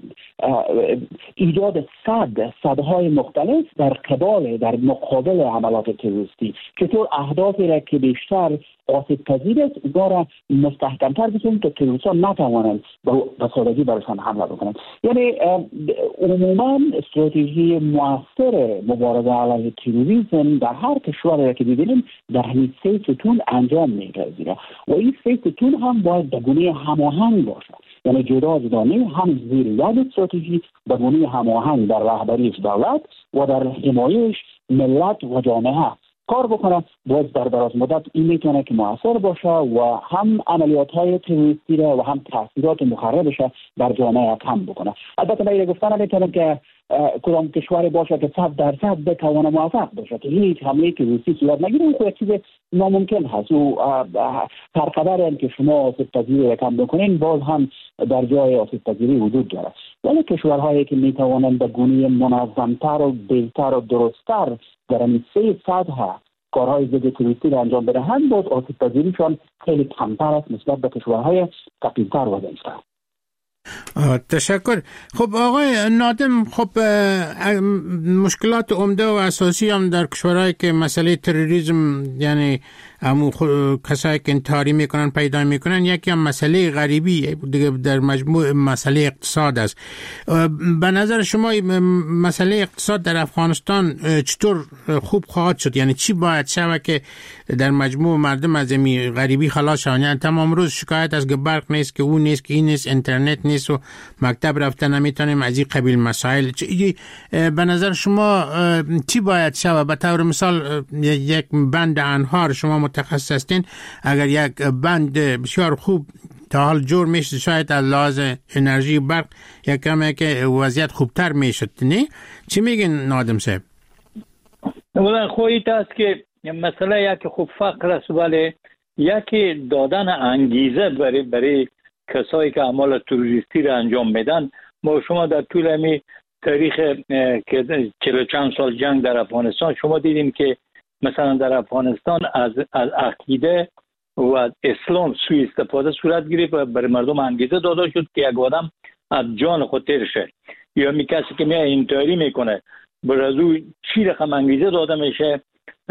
ایجاد صد صدهای مختلف در قبال در مقابل عملات تروریستی، چطور اهدافی را که بیشتر آسیب پذیر است اونا را مستحکمتر بکنیم تا تروریستان نتوانند به سادگی برشان حمله بکنند. یعنی عموما استراتژی مؤثر مبارزه علیه تروریسم در هر کشوری که ببینیم در همین سه ستون انجام می‌پذیره و این سه ستون هم باید به گونه هماهنگ باشه. یعنی جدا جدا نه، هم زیر یک استراتژی به گونه هماهنگ در رهبریش دولت و در حمایش ملت و جامعه کار بکنه. باید در دراز مدت این میتونه که مؤثر باشه و هم عملیات های تروریستی را و هم تاثیرات مخربش در جامعه کم بکنه. البته من گفتن نمیتونم که کدام کشور باشه که صد درصد بتونه موفق باشه که هیچ حمله تروریستی صورت نگیره. اون خود چیز ناممکن هست و هر قدر هم که شما آسیب پذیری را کم بکنین باز هم در جای آسیب پذیری وجود داره. ولی کشورهایی که میتوانند به گونه منظمتر و بهتر و درستتر در این سه سطح کارهای ضد تروریستی را انجام بدهند باز آسیب پذیریشان خیلی کمتر است نسبت به کشورهای فقیرتر و ضعیفتر. تشکر. خب آقای نادم، خب مشکلات عمده و اساسی هم در کشورهایی که مسئله تروریسم یعنی همون کسایی که انتحاری میکنن پیدا میکنن، یکی هم مسئله غریبی دیگه در مجموع مسئله اقتصاد است. به نظر شما مسئله اقتصاد در افغانستان چطور خوب خواهد شد؟ یعنی چی باید شود که در مجموع مردم از این غریبی خلاص شوند؟ یعنی تمام روز شکایت از که برق نیست، که اون نیست، که این نیست، اینترنت نیست و مکتب رفتن نمیتونیم، از این قبیل مسائل. به نظر شما چی باید شود؟ به طور مثال یک بند انهار، شما متخصص هستین، اگر یک بند بسیار خوب تا حال جور میشه شاید از لحاظ انرژی برق یک کمه که وضعیت خوبتر میشد، نه؟ چی میگین نادم صاحب؟ اولا خویت است که مسئله یکی خوب فقر است، ولی یکی دادن انگیزه برای برای کسایی که اعمال تروریستی را انجام میدن. ما شما در طول امی تاریخ که چهل چند سال جنگ در افغانستان شما دیدیم که مثلا در افغانستان از از عقیده و اسلام سوء استفاده صورت گرفت و برای مردم انگیزه داده شد که یک آدم از جان خود تیر شه، یا می کسی که میاد انتحاری میکنه برای او چی رقم انگیزه داده میشه،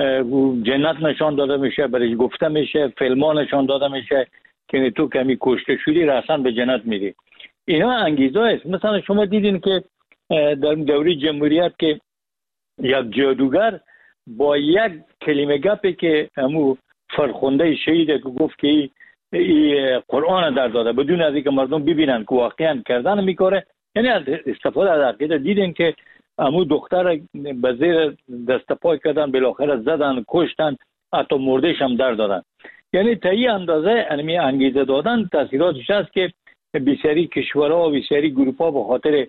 جنت نشان داده میشه، برای گفته میشه، فیلم‌ها نشان داده میشه که تو کمی کشته شدی رسن به جنت میری. اینا انگیزه است. مثلا شما دیدین که در دوره جمهوریت که یک جادوگر با یک کلمه گپی که همو فرخنده شهید که گفت که این قرآن در داده بدون از اینکه مردم ببینن که واقعا کردن میکاره، یعنی از استفاده از عقیده دیدن که همو دختر به زیر دست پای کردن، بالاخره زدن، کشتن، حتی مردش هم در دادن. یعنی تا این اندازه انمی انگیزه دادن تاثیراتش هست که بسیاری کشورها و بسیاری گروپ‌ها به خاطر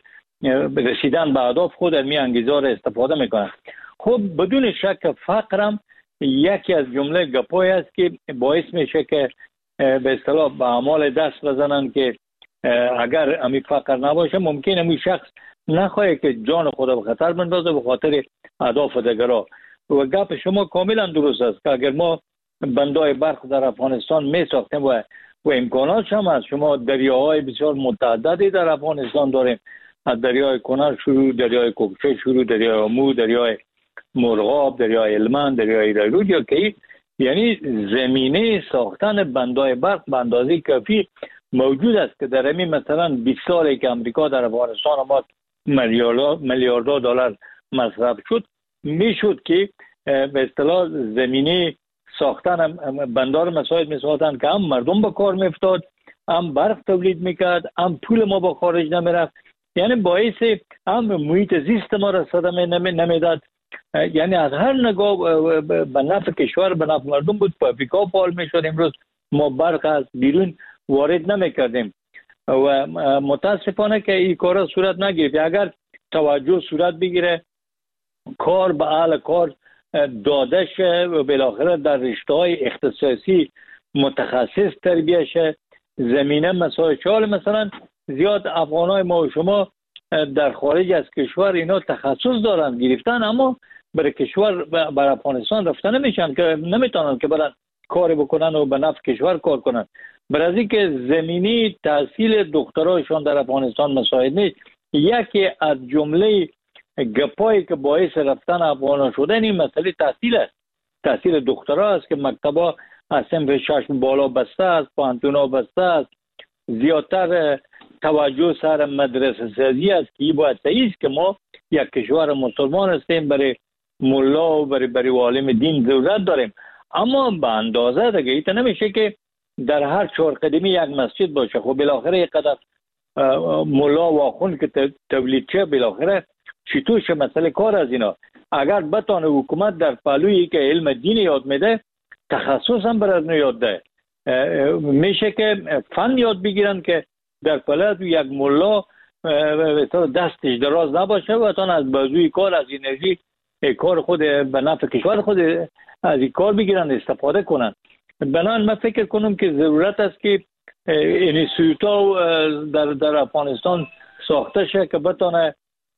رسیدن به اهداف خود انمی انگیزه را استفاده میکنن. خب بدون شک فقرم یکی از جمله گپای است که باعث میشه که به اصطلاح به اعمال دست بزنن که اگر امی فقر نباشه ممکن امی شخص نخواهی که جان خود به خطر بندازه به خاطر اهداف دیگرها. و گپ شما کاملا درست است که اگر ما بندای برق در افغانستان می ساختیم و و امکانات هم هست، شما دریاهای بسیار متعددی در افغانستان داریم، از دریای کنر شروع، دریای کوکچه شروع، دریای امو، دریای مرغاب، دریای هلمند، دریای رود، یا که یعنی زمینه ساختن بندای برق به اندازه کافی موجود است که در همین مثلا بیست سالی که امریکا در افغانستان ما میلیاردها دلار مصرف شد، میشد که به اصطلاح زمینه ساختن بندار مساعد میساختن که هم مردم به کار میفتاد، هم برق تولید میکرد، هم پول ما با خارج نمیرفت، یعنی باعث هم محیط زیست ما را صدمه نمیداد. یعنی از هر نگاه به نفع کشور، به نفع مردم بود. فابریکا فعال میشد. امروز ما برق از بیرون وارد نمیکردیم و متاسفانه که این کارا صورت نگرفت. اگر توجه صورت بگیره، کار به اهل کار داده شه و بالاخره در رشته‌های اختصاصی متخصص تربیه شه، زمینه مسائل چال مثلا زیاد افغانای ما و شما در خارج از کشور اینا تخصص دارن گرفتن، اما برای کشور بر افغانستان رفتن نمیشن که نمیتونن که برن کار بکنن و به نفع کشور کار کنن. برای اینکه زمینی تحصیل دکترایشان در افغانستان مساعد نیست. یکی از جمله گپایی که باعث رفتن افغانا شدن این مسئله تحصیل است. تحصیل دکترا است که مکتبا از صنف شش بالا بسته است، پانتونا بسته است، زیادتر توجه سر مدرسه سازی است که این باید صحیح است که ما یک کشور مسلمان هستیم، برای ملا و برای برای عالم دین ضرورت داریم، اما به اندازه دیگه ایت نمیشه که در هر چهار قدمی یک مسجد باشه. خب بالاخره یک قدر ملا و آخوند که تولید چه، بالاخره چطورش مسئله کار از اینا. اگر بتانه حکومت در پهلویی که علم دین یاد میده تخصص هم برای یاد ده، میشه که فن یاد بگیرن که در پهلو یک ملا دستش دراز نباشه و تان از بازوی کار، از انرژی کار خود به نفع کشور خود از این کار بگیرن، استفاده کنن. بنابراین من فکر کنم که ضرورت است که انستیتوت در در افغانستان ساخته شه که بتونه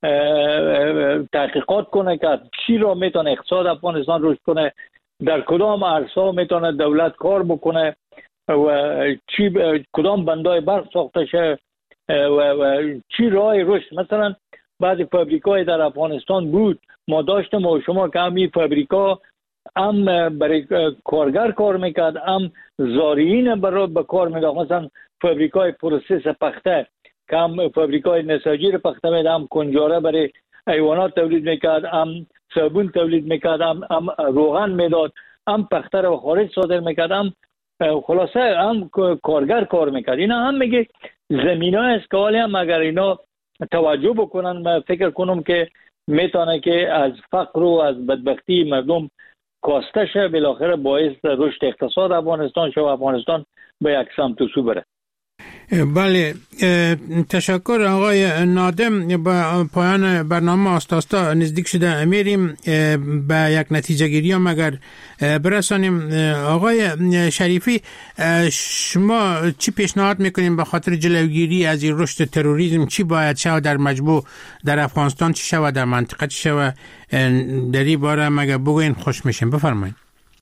تحقیقات کنه که چی را میتونه اقتصاد افغانستان رشد کنه، در کدام عرصه میتونه دولت کار بکنه و چی کدام بندای برق ساخته شه و, و چی راه رشد. مثلا بعضی فابریکای در افغانستان بود ما داشتیم و شما که همین فابریکا هم برای کارگر کار میکرد، هم زارعین برای به کار میداد. مثلا فابریکای پروسس پخته که هم فابریکای نساجی پخته میداد، هم کنجاره برای حیوانات تولید میکرد، هم صابون تولید میکرد، هم, هم روغن میداد، هم پخته رو خارج صادر میکرد، هم خلاصه هم کارگر کار میکرد. اینا هم میگه زمینه است که حالی هم اگر اینا توجه بکنن من فکر کنم که میتونه که از فقر و از بدبختی مردم کاسته شه، بالاخره باعث رشد اقتصاد افغانستان شه و افغانستان به یک سمت و سو بره. بله، تشکر آقای نادم. با پایان برنامه آستاستا نزدیک شده، میریم به یک نتیجه گیری هم اگر برسانیم. آقای شریفی، شما چی پیشنهاد میکنیم به خاطر جلوگیری از این رشد تروریسم؟ چی باید شود در مجموع در افغانستان، چی شود در منطقه، چی شود در این باره مگه بگوین خوش میشیم؟ بفرمایید.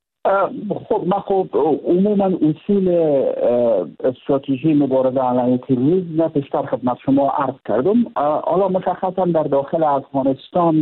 خب من خب عموما اصول استراتژی مبارزه علیه تروریسم پیشتر خدمت شما عرض کردم. حالا مشخصا در داخل افغانستان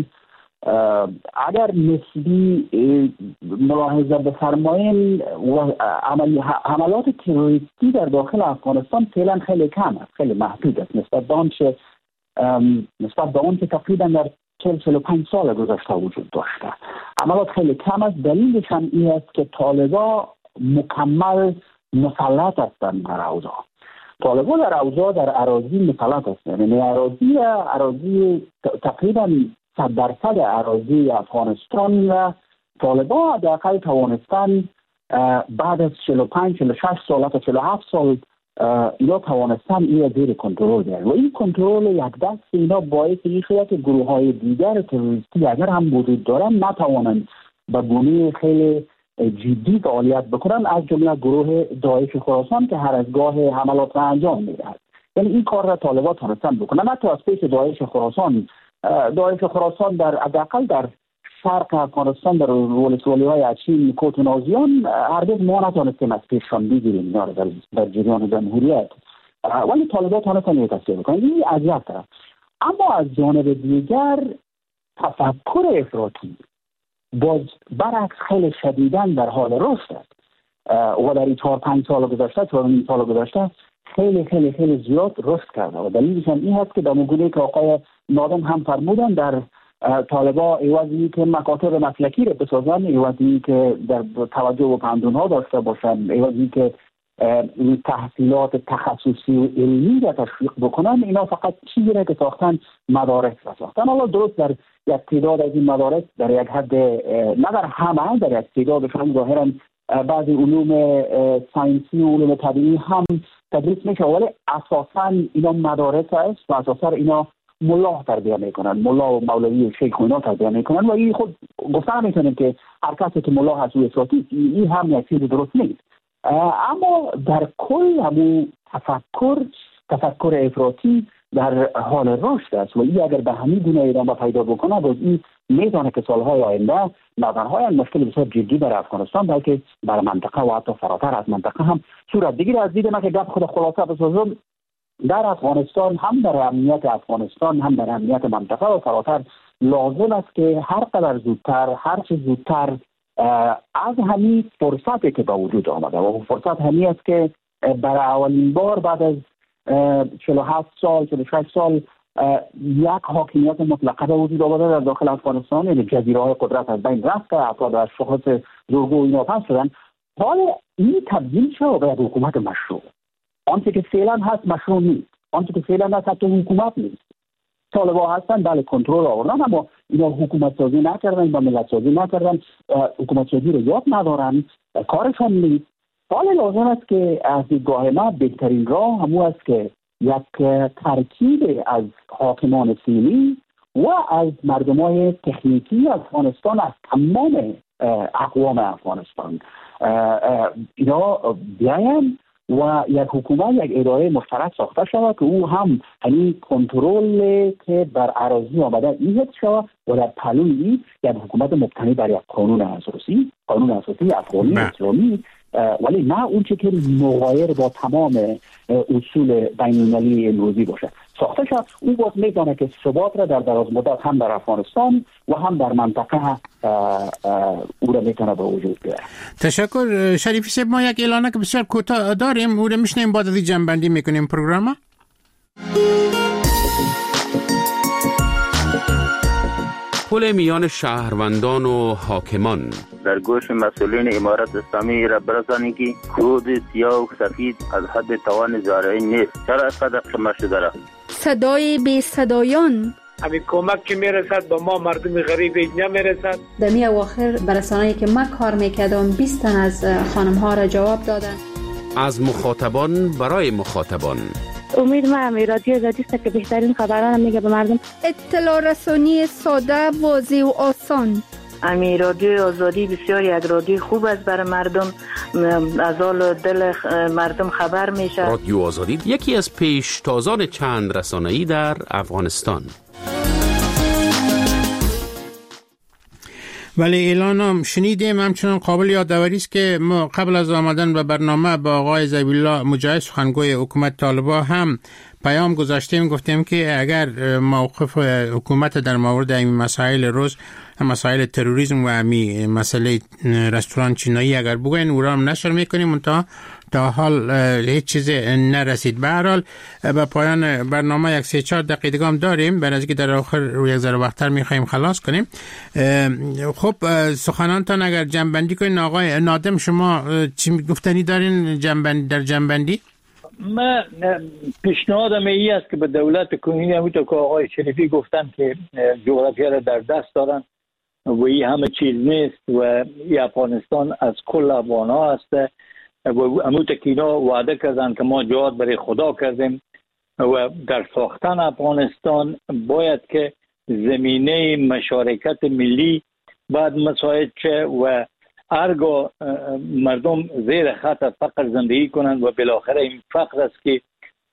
اگر نسبی ملاحظه بفرماییم و عملی حملات تروریستی در داخل افغانستان فعلا خیلی کم است، خیلی محدود است نسبت به آنچه نسبت به آن که تقریبا در چهل چهل و پنج سال گذشته وجود داشته. عملات خیلی کم است. دلیلش هم این است که طالبا مکمل مسلط هستند در اوضاع. طالبا در اوضاع در اراضی مسلط هستند، یعنی اراضی اراضی تقریبا صد درصد اراضی افغانستان و طالبا حداقل توانستن بعد از چهل و پنج چهل و شش سال تا چهل و هفت سال اینا توانستن این زیر کنترل بیارن و این کنترل یک دست اینا باعث این شد که گروه های دیگر تروریستی اگر هم وجود دارن نتوانند به گونه خیلی جدی فعالیت بکنن، از جمله گروه داعش خراسان که هر از گاه حملات را انجام میدهد. یعنی این کار را طالبان تونستن بکنن. حتی از پیش داعش خراسان، داعش خراسان در حداقل در شرق افغانستان در ولسوالی‌های اچین، کوت و نازیان هرگز ما نتونستیم از پیششان بگیریم اینا را در, در جریان جمهوریت، ولی طالبان تونستن یک تصویر بکنن. این از یک طرف. اما از جانب دیگر تفکر افراطی باز برعکس خیلی شدیداً در حال رشد است و در این چهار پنج سال گذشته چهار نیم سال گذشته خیلی خیلی خیلی زیاد رشد کرده و دلیلش هم این هست که در موقعی که آقای نادم هم فرمودن در طالبا ایوازی که مکاتب مسلکی رو بسازن، ایوازی که در توجه و پندونها داشته باشن، ایوازی که تحصیلات تخصصی و علمی را تشویق بکنن، اینا فقط چیزی را که ساختن مدارس را ساختن. حالا درست در یک تعداد از این مدارس در یک حد، نه در همه، در یک تعدادشان ظاهرا بعضی علوم ساینسی و علوم طبیعی هم تدریس میشه، ولی اساسا اینا مدارس است و اساسا اینا ملا تربیه میکنن، ملا و مولوی و شیخ و اینا تربیه میکنن و این خود گفتن میتونیم که هر کسی که ملا هست و افراطی، این هم یک چیز درست نیست. اما در کل همون تفکر تفکر افراطی در حال رشد است و این اگر به همین گونه ادامه پیدا بکنه باز این میتونه که سالهای آینده نه تنها مشکل بسیار جدی در افغانستان بلکه در منطقه و حتی فراتر از منطقه هم صورت بگیره. از دید من که گپ خود خلاصه بسازم، در افغانستان هم در امنیت افغانستان هم در امنیت منطقه و فراتر لازم است که هر قدر زودتر، هر چه زودتر از همین فرصتی که به وجود آمده و فرصت همین است که برای اولین بار بعد از چهل و هفت سال چهل و شش سال یک حاکمیت مطلقه به وجود آمده در داخل افغانستان، یعنی جزیره‌های قدرت از بین رفته، افراد از شخص زورگو اینا پس شدن، حالا این تبدیل شد به حکومت مشروع. آنچه که فعلا هست مشروع نیست، آنچه که فعلا هست حتی حکومت نیست. طالبان هستن بله کنترل آوردن، اما اینا حکومت سازی نکردن، با ملت سازی نکردن، حکومت سازی رو یاد ندارن، کارشان نیست. حالا لازم است که از دیدگاه ما بهترین راه همون است که یک ترکیب از حاکمان سیمی و از مردمای تکنیکی افغانستان، از تمام اقوام افغانستان اینا بیاین و یک حکومت، یک اداره مشترک ساخته شود که او هم همین کنترل که بر اراضی آمده ایجاد شود و در پلوی یک حکومت مبتنی بر یک قانون اساسی، قانون اساسی افغانی اسلامی، ولی نه اون چه که مغایر با تمام اصول بین‌المللی امروزی باشه ساخته شد. او باز میتونه که ثبات را در دراز مدت هم در افغانستان و هم در منطقه او را میتونه به وجود بیاره. تشکر شریفی صاحب. ما یک اعلانه که بسیار کوتاه داریم، او را میشنیم بعد از جنبندی میکنیم پروگرام. پل میان شهروندان و حاکمان. در گوش مسئولین امارت اسلامی را برسانید که کود سیاه و سفید از حد توان زارعی نیست. چرا اینقدر شما شده را؟ صدای بی صدایان. همین کمک که میرسد به ما مردم غریب نمیرسد. در می اواخر برسانه‌ای که من کار میکردم بیست تن از خانم ها را جواب دادن. از مخاطبان برای مخاطبان. امید ما رادیو آزادی است که بهترین خبران میگه به مردم. اطلاع رسانی ساده، واضح و آسان. امی رادیو آزادی بسیار یک رادیو خوب است برای مردم، از حال دل مردم خبر میشه. رادیو آزادی یکی از پیشتازان چند رسانه‌ای در افغانستان. ولی اعلانم شنیدیم. همچنان قابل یادآوری است که ما قبل از آمدن به برنامه با آقای ذبیح‌الله مجاهد سخنگوی حکومت طالبان هم پیام گذاشتیم، گفتیم که اگر موقف حکومت در مورد این مسائل روز، مسائل تروریسم و امی مسئله رستوران چینایی اگر بگوین او را هم نشر میکنیم، منتها تا حال هیچ چیز نرسید. به هر حال به پایان برنامه یک سه چهار دقیقه هم داریم، برای اینکه در آخر روی یک ذره وقتتر میخوایم خلاص کنیم. خب سخنانتان اگر جنبندی کنین. آقای نادم شما چی گفتنی دارین جنبندی در جنبندی؟ من پیشنهادم ای است که به دولت کنونی همونطور که آقای شریفی گفتن که جغرافیا را در دست دارن و این همه چیز نیست و این افغانستان از کل افغان ها است و همونطور که اینا وعده کردن که ما جهاد برای خدا کردیم و در ساختن افغانستان باید که زمینه مشارکت ملی باید مساعد شه و هرگاه مردم زیر خط فقر زندگی کنند و بالاخره این فقر است که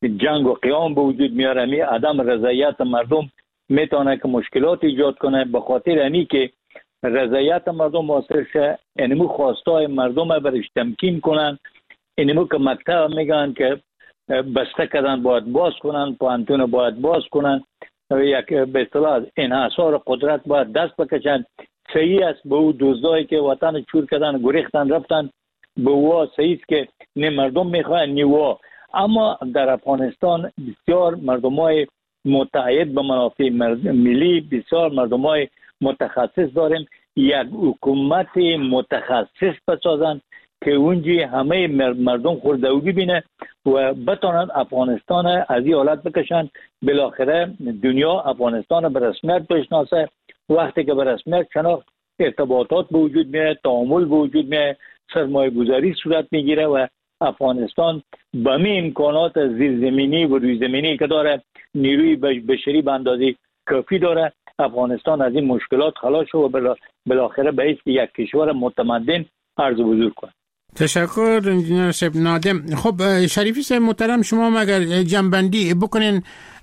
جنگ و قیام به وجود میاره. می عدم رضایت مردم میتونه که مشکلات ایجاد کنه، به خاطر اینی که رضایت مردم واسه شه اینمو خواستای مردم برش تمکین کنن. اینمو که مکتب میگن که بسته کردن باید باز کنن، پانتون باید باز کنن، یک به اصطلاح انحصار قدرت باید دست بکشن. صحیح است به او دوزدایی که وطن چور کردن گریختن رفتن به وا، صحیح است که نه مردم میخوان نیوا. اما در افغانستان بسیار مردمای متعهد به منافع ملی، بسیار مردمای متخصص داریم. یک حکومت متخصص بسازن که اونجی همه مردم خوردگی بینه و بتونن افغانستان از این حالت بکشن. بالاخره دنیا افغانستان به رسمیت بشناسه. وقتی که به رسمیت شناخت ارتباطات به وجود میاد، تعامل به وجود میاد، سرمایه گذاری صورت میگیره و افغانستان به می امکانات زیرزمینی و روی زمینی که داره، نیروی بشری به اندازه کافی داره، افغانستان از این مشکلات خلاص شد و بالاخره به ایست یک کشور متمدن عرض بزرگ کنه. تشکر انجینر صاحب نادم. خب شریفی صاحب محترم، شما مگر جنبندی بکنین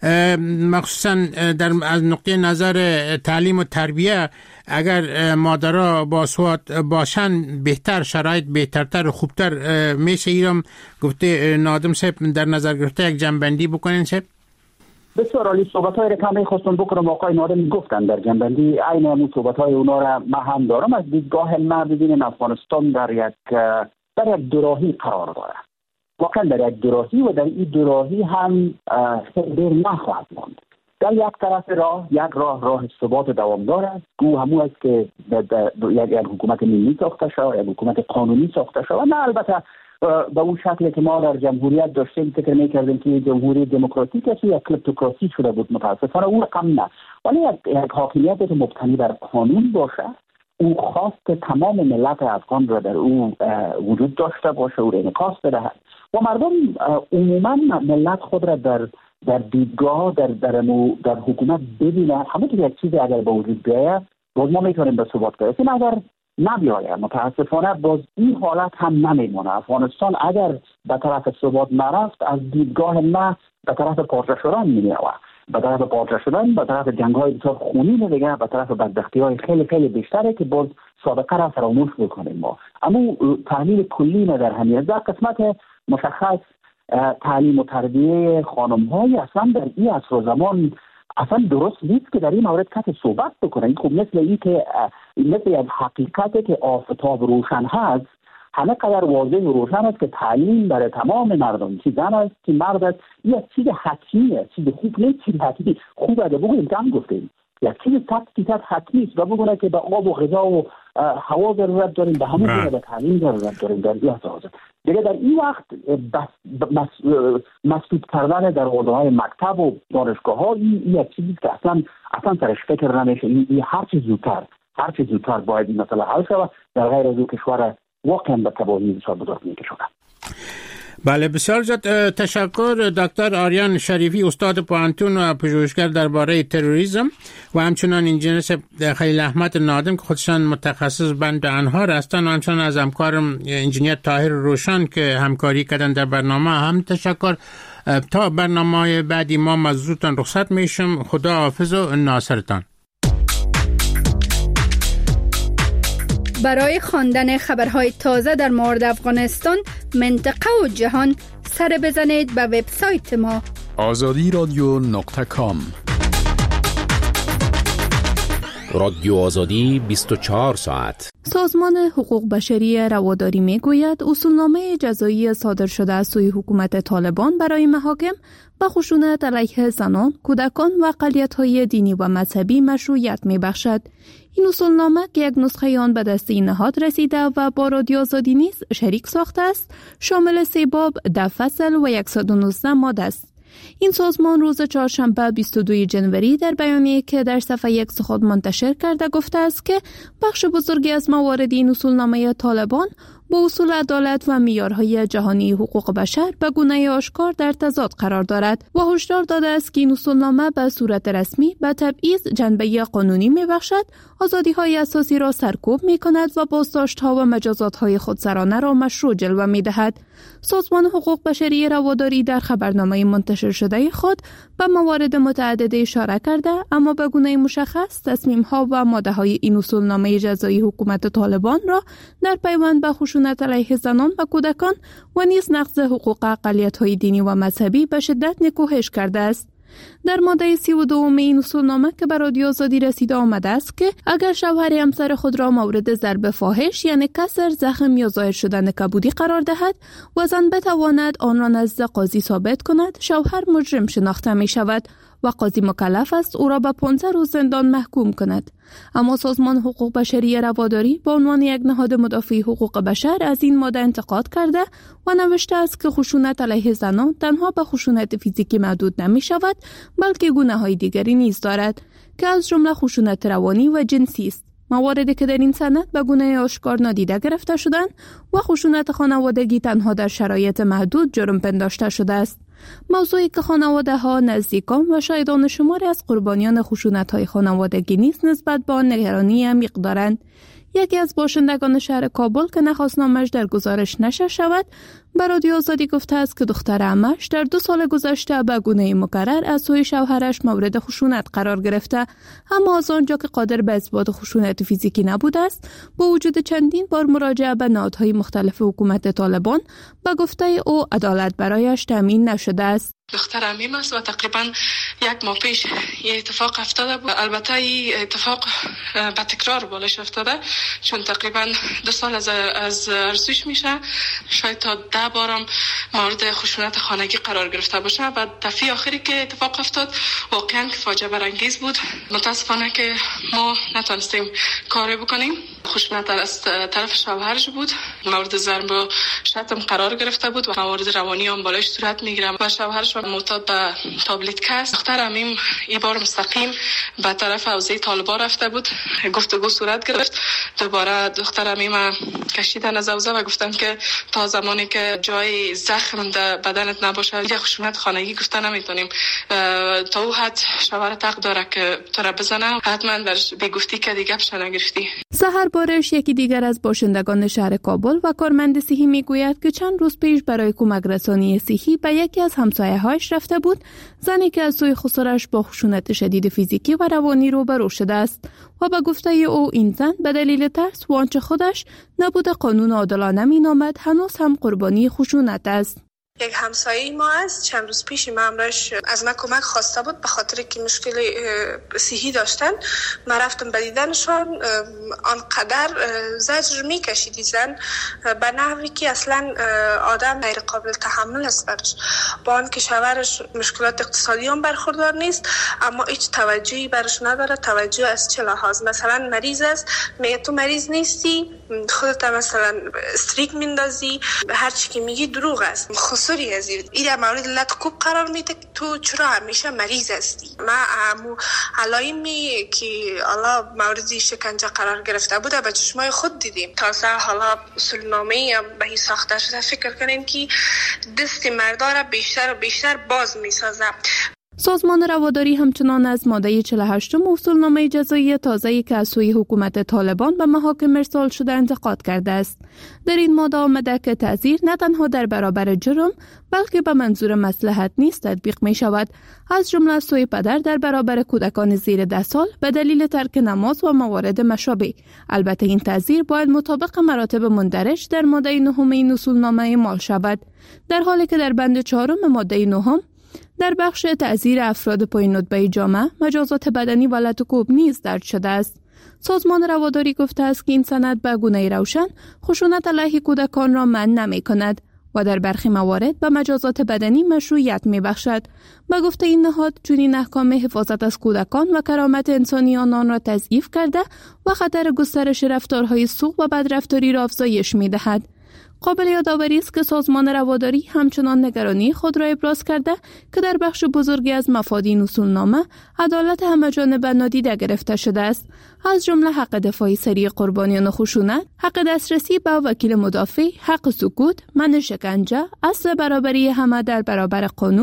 مخصوصا در از نقطه نظر تعلیم و تربیه، اگر مادرها باسواد باشن بهتر، شرایط بهترتر و خوبتر میشه؟ ایرم گفته نادم صاحب در نظر گرفته یک جنبندی بکنین صاحب. بسیار عالی. صحبت‌های را که می‌خواستم بکنم آقای نادم گفتن در جنبندی، عین همون صحبت‌های اونا را من هم دارم. از دیدگاه من ببینیم افغانستان در یک در یک دوراهی قرار داره، واقعا در یک دوراهی، و در این دوراهی هم خیلی دیر نخواهد ماند. در یک طرف راه یک راه راه ثبات دوامدار است، او همون است که یک حکومت ملی ساخته شود، یک حکومت قانونی ساخته شود. نه البته به اون شکلی که ما در جمهوریت داشتیم فکر می‌کردیم که جمهوری دموکراتیک است، یک کلیپتوکراسی شده بود. متاسفانه اون رقم نه، ولی یک حاکمیت که مبتنی بر قانون باشه، او خواست تمام ملت افغان را در او وجود داشته باشه، او را انعکاس بدهد و مردم عموما ملت خود را در در دیدگاه در در, در حکومت ببینه. همه یک چیزی اگر به وجود بیاید باز ما میتونیم به ثبات برسیم، اگر نبیاید متاسفانه باز این حالت هم نمیمونه. افغانستان اگر به طرف ثبات نرفت، از دیدگاه ما به طرف پارچه شدن می‌رود، به طرف پارچه شدن، به طرف جنگ‌های بسیار خونین دیگه، به طرف بدبختی‌های خیلی خیلی بیشتره که باز سابقه را فراموش بکنیم ما. اما تحلیل کلی ما در همین در قسمت مشخص تعلیم و تربیه خانم‌های اصلا در این عصر و زمان اصلا درست نیست که در این مورد کسی صحبت بکنه. این خوب مثل این که مثل یک حقیقتی که آفتاب روشن هست، همه قدر واضح و روشن است که تعلیم برای تمام مردم، چی زن است چی مرد است، یک چیز حتمیه، چیز خوب نیست، چیز حتمی خوب است. بگوییم که هم گفتیم یک چیز صد فیصد حتمی است و بگونه که به آب و غذا و هوا ضرورت داریم، به همون گونه به تعلیم ضرورت داریم. در این اساس دیگه در این وقت بس مسدود کردن دروازه‌های مکتب و دانشگاه‌ها این یک چیزی که اصلا اصلا سرش فکر نمیشه. این هر چیز زودتر هر چیز زودتر باید این مسئله حل شود، در غیر از او کشور واقعا به تباهی بسیار بزرگ می‌کشد. بله، بسیار زیاد تشکر دکتر آریان شریفی، استاد پوهنتون و پژوهشگر درباره تروریسم، و همچنان انجینر خلیل احمد نادم که خودشان متخصص بند انهار هستند، و همچنان از همکارم انجینیر طاهر روشن که همکاری کردن در برنامه هم تشکر. تا برنامه بعدی ما مزدورتان رخصت میشم. خدا حافظ و ناصرتان. برای خواندن خبرهای تازه در مورد افغانستان، منطقه و جهان، سر بزنید به وبسایت ما آزادی رادیو نقطه کام. رادیو آزادی بیست و چهار ساعت. سازمان حقوق بشری رواداری می گوید اصولنامه جزایی صادر شده از سوی حکومت طالبان برای محاکم به خشونت علیه زنان، کودکان و اقلیت‌های دینی و مذهبی مشروعیت می بخشد. این اصولنامه که یک نسخه آن به دست این نهاد رسیده و با رادیو آزادی نیز شریک ساخته است، شامل سه باب، ده فصل و صد و نوزده ماده است. این سازمان روز چهارشنبه بیست و دوم جنوری در بیانیه‌ای که در صفحه یک خود منتشر کرده گفته است که بخش بزرگی از موارد این اصولنامه طالبان با اصول عدالت و معیارهای جهانی حقوق بشر به گونه آشکار در تضاد قرار دارد و هشدار داده است که این اصولنامه به صورت رسمی به تبعیض جنبه قانونی می‌بخشد، آزادی‌های اساسی را سرکوب می‌کند و بازداشت‌ها و مجازات‌های خودسرانه را مشروع جلوه می‌دهد. سازمان حقوق بشری رواداری در خبرنامه منتشر شده خود به موارد متعدد اشاره کرده، اما به گونه مشخص تصمیم‌ها و ماده‌های این اصولنامه جزایی حکومت طالبان را در پیوند به خشونت علیه زنان و کودکان و نیز نقض حقوق اقلیت‌های دینی و مذهبی به شدت نکوهش کرده است. در ماده سی و دوم این اصولنامه که به رادیو آزادی رسیده آمده است که اگر شوهر همسر خود را مورد ضرب فاحش یعنی کسر، زخم یا ظاهر شدن کبودی قرار دهد و زن بتواند آن را نزد قاضی ثابت کند، شوهر مجرم شناخته می شود و قاضی مکلف است او را به پانزده روز زندان محکوم کند. اما سازمان حقوق بشری رواداری به عنوان یک نهاد مدافع حقوق بشر از این ماده انتقاد کرده و نوشته است که خشونت علیه زنان تنها به خشونت فیزیکی محدود نمی شود، بلکه گونه‌های دیگری نیز دارد که از جمله خشونت روانی و جنسی است. مواردی که در این سند به گونه آشکار نادیده گرفته شدند و خشونت خانوادگی تنها در شرایط محدود جرم پنداشته شده است. موضوعی که خانواده ها، نزدیکان و شاهدان شماری از قربانیان خشونت های خانوادگی نیز نسبت به آن نگرانی عمیق دارند. یکی از باشندگان شهر کابل که نخواستنامه‌اش در گزارش نشر شود به رادیو آزادی گفته است که دختر عمه‌اش در دو سال گذشته به گونه مکرر از سوی شوهرش مورد خشونت قرار گرفته، اما از آنجا که قادر به اثبات خشونت فیزیکی نبوده است، با وجود چندین بار مراجعه به نهادهای مختلف حکومت طالبان به گفته او عدالت برایش تامین نشده است. دختر عمیم است و تقریبا یک ماه پیش یه اتفاق افتاده بود. البته این اتفاق به تکرار بالش افتاده، چون تقریبا دو سال از از ارزش میشه، شاید تا ده بارم مورد خشونت خانگی قرار گرفته باشه. و دفعه آخری که اتفاق افتاد واقعا فاجعه برانگیز بود. متاسفانه که ما نتونستیم کاری بکنیم. خشونت از طرف شوهرش بود، مورد ضرب و شتم قرار گرفته بود و موارد روانی هم بالش صورت میگیره و شوهرش معتاد به تابلت کس. دختر عمیم این بار مستقیم به طرف حوزه طالبان رفته بود، گفتگو صورت گرفت. دوباره دختر عمیم کشیدن از حوزه و گفتن که تا زمانی که جای زخم در بدنت نباشه یه خشونت خانگی گفته نمیتونیم. تا او حد شوهر حق داره که تو را بزنه، حتما درش بگفتی که دیگه گپش نگرفتی. سحر بارش یکی دیگر از باشندگان شهر کابل و کارمند صحی میگوید که چند روز پیش برای کمک رسانی صحی به یکی از همسایه‌هایش رفته بود. زنی که از سوی خسرش با خشونت شدید فیزیکی و روانی روبرو شده است و به گفته او این زن به دلیل ترس و آنچه خودش نبود قانون عادلانه مینامد هنوز هم قربانی خشونت است. یک همسایه ما است، چند روز پیش ما امرش از من کمک خواسته بود به خاطر که مشکل صحی داشتن. من رفتم به دیدنشان، آنقدر زجر میکشید زن به نحوی که اصلا آدم غیر قابل تحمل است برش. با آن که شوهرش مشکلات اقتصادی هم برخوردار نیست، اما هیچ توجهی برش نداره. توجه از چه لحاظ؟ مثلا مریض است، میگه تو مریض نیستی، خودت مثلا استریک میندازی، هر چی که میگی دروغ است. خسوری از این این مورد لطکوب قرار میده، تو چرا همیشه مریض هستی؟ ما امو علائمی که الله موردی شکنجه قرار گرفته بوده به چشمای خود دیدیم. تازه حالا اصولنامه‌ای هم به این ساخته شده، فکر کنین که دست مردار بیشتر و بیشتر باز میسازه. سازمان رواداری همچنان از ماده چهل و هشت اصولنامه جزایی تازه‌ای که از سوی حکومت طالبان به محاکم ارسال شده انتقاد کرده است. در این ماده آمده که تعزیر نه تنها در برابر جرم بلکه به منظور مصلحت نیست تطبیق می شود، از جمله از سوی پدر در برابر کودکان زیر ده سال به دلیل ترک نماز و موارد مشابه. البته این تعزیر باید مطابق مراتب مندرج در ماده نهم این اصولنامه اعمال شود، در حالی که در بند چهارم ماده نهم در بخش تعزیر افراد پایین رتبه جامعه مجازات بدنی و لطکوب نیز درج شده است. سازمان رواداری گفته است که این سند به گونه روشن خشونت علیه کودکان را منع نمی کند و در برخی موارد به مجازات بدنی مشروعیت می بخشد. به گفته این نهاد چنین احکام حفاظت از کودکان و کرامت انسانی آنان را تضعیف کرده و خطر گسترش رفتارهای سوء و بدرفتاری را افزایش می دهد. قابل یادآوری است که سازمان رواداری همچنان نگرانی خود را ابراز کرده که در بخش بزرگی از مفاد این اصولنامه عدالت همه‌جانبه نادیده گرفته شده است، از جمله حق دفاعی سریع قربانیان خشونت، حق دسترسی به وکیل مدافع، حق سکوت، منع شکنجه، اصل برابری همه در برابر قانون،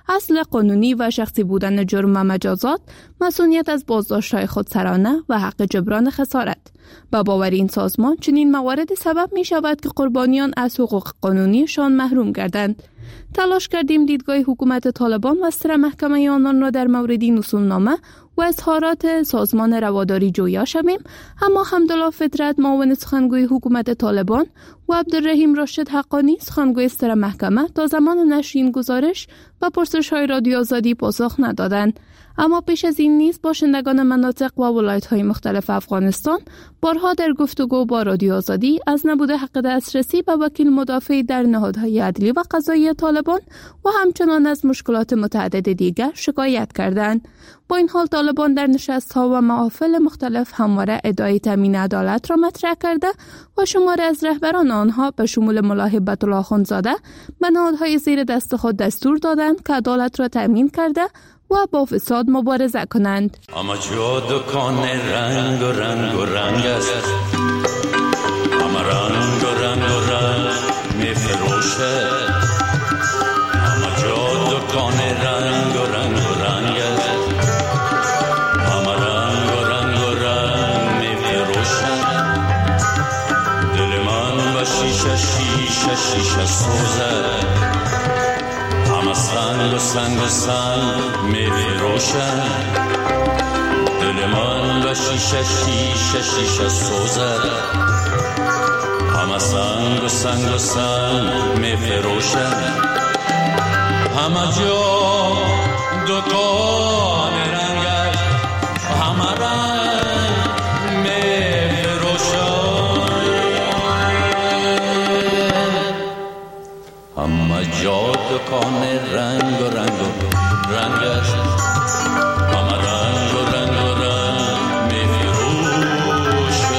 اصل قانونی و شخصی بودن جرم و مجازات، مسئولیت از بازداشت‌های خودسرانه و حق جبران خسارت. با باور این سازمان چنین مواردی سبب می شود که قربانیان از حقوق قانونیشان محروم گردند. تلاش کردیم دیدگاه حکومت طالبان و سر محکمه آنان را در مورد این اصولنامه و اظهارات سازمان رواداری جویا شویم، اما حمدالله فطرت معاون سخنگوی حکومت طالبان و عبدالرحیم راشد حقانی سخنگوی سر محکمه تا زمان نشر این گزارش و پرسش‌های رادیو آزادی پاسخ ندادند. اما پیش از این نیز باشندگان مناطق و ولایت‌های مختلف افغانستان بارها در گفتگو با رادیو آزادی از نبود حق دسترسی به وکیل مدافع در نهادهای عدلی و قضایی طالبان و همچنان از مشکلات متعدد دیگر شکایت کردند. با این حال طالبان در نشست‌ها و محافل مختلف همواره ادعای تامین عدالت را مطرح کرده و شماری از رهبران آنها به شمول ملا هیبت الله اخندزاده به نهادهای زیر دست خود دستور دادند که عدالت را تامین کرده و با فساد مبارزه کنند. اما جو دکان رنگ و رنگ و رنگ است، اما رنگ و رنگ و رنگ می فروشه. اما جو دکان رنگ و رنگ و رنگ است، اما رنگ و رنگ و رنگ می فروشه. دل من و شیشه شیشه شیشه سوزه، سنگ و سنگ و سنگ می فروشن. دل من و شیشه شیشه شیشه سوزه، همه سنگ و سنگ و سنگ می فروشن. همه جا دکان رنگ است، همه رنگ می فروشن. همه جا دکان رنگ و رنگ و رنگ است، همه رنگ و رنگ و رنگ می فروشن.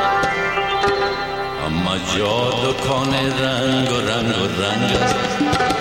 جا دکان رنگ و رنگ و رنگ است،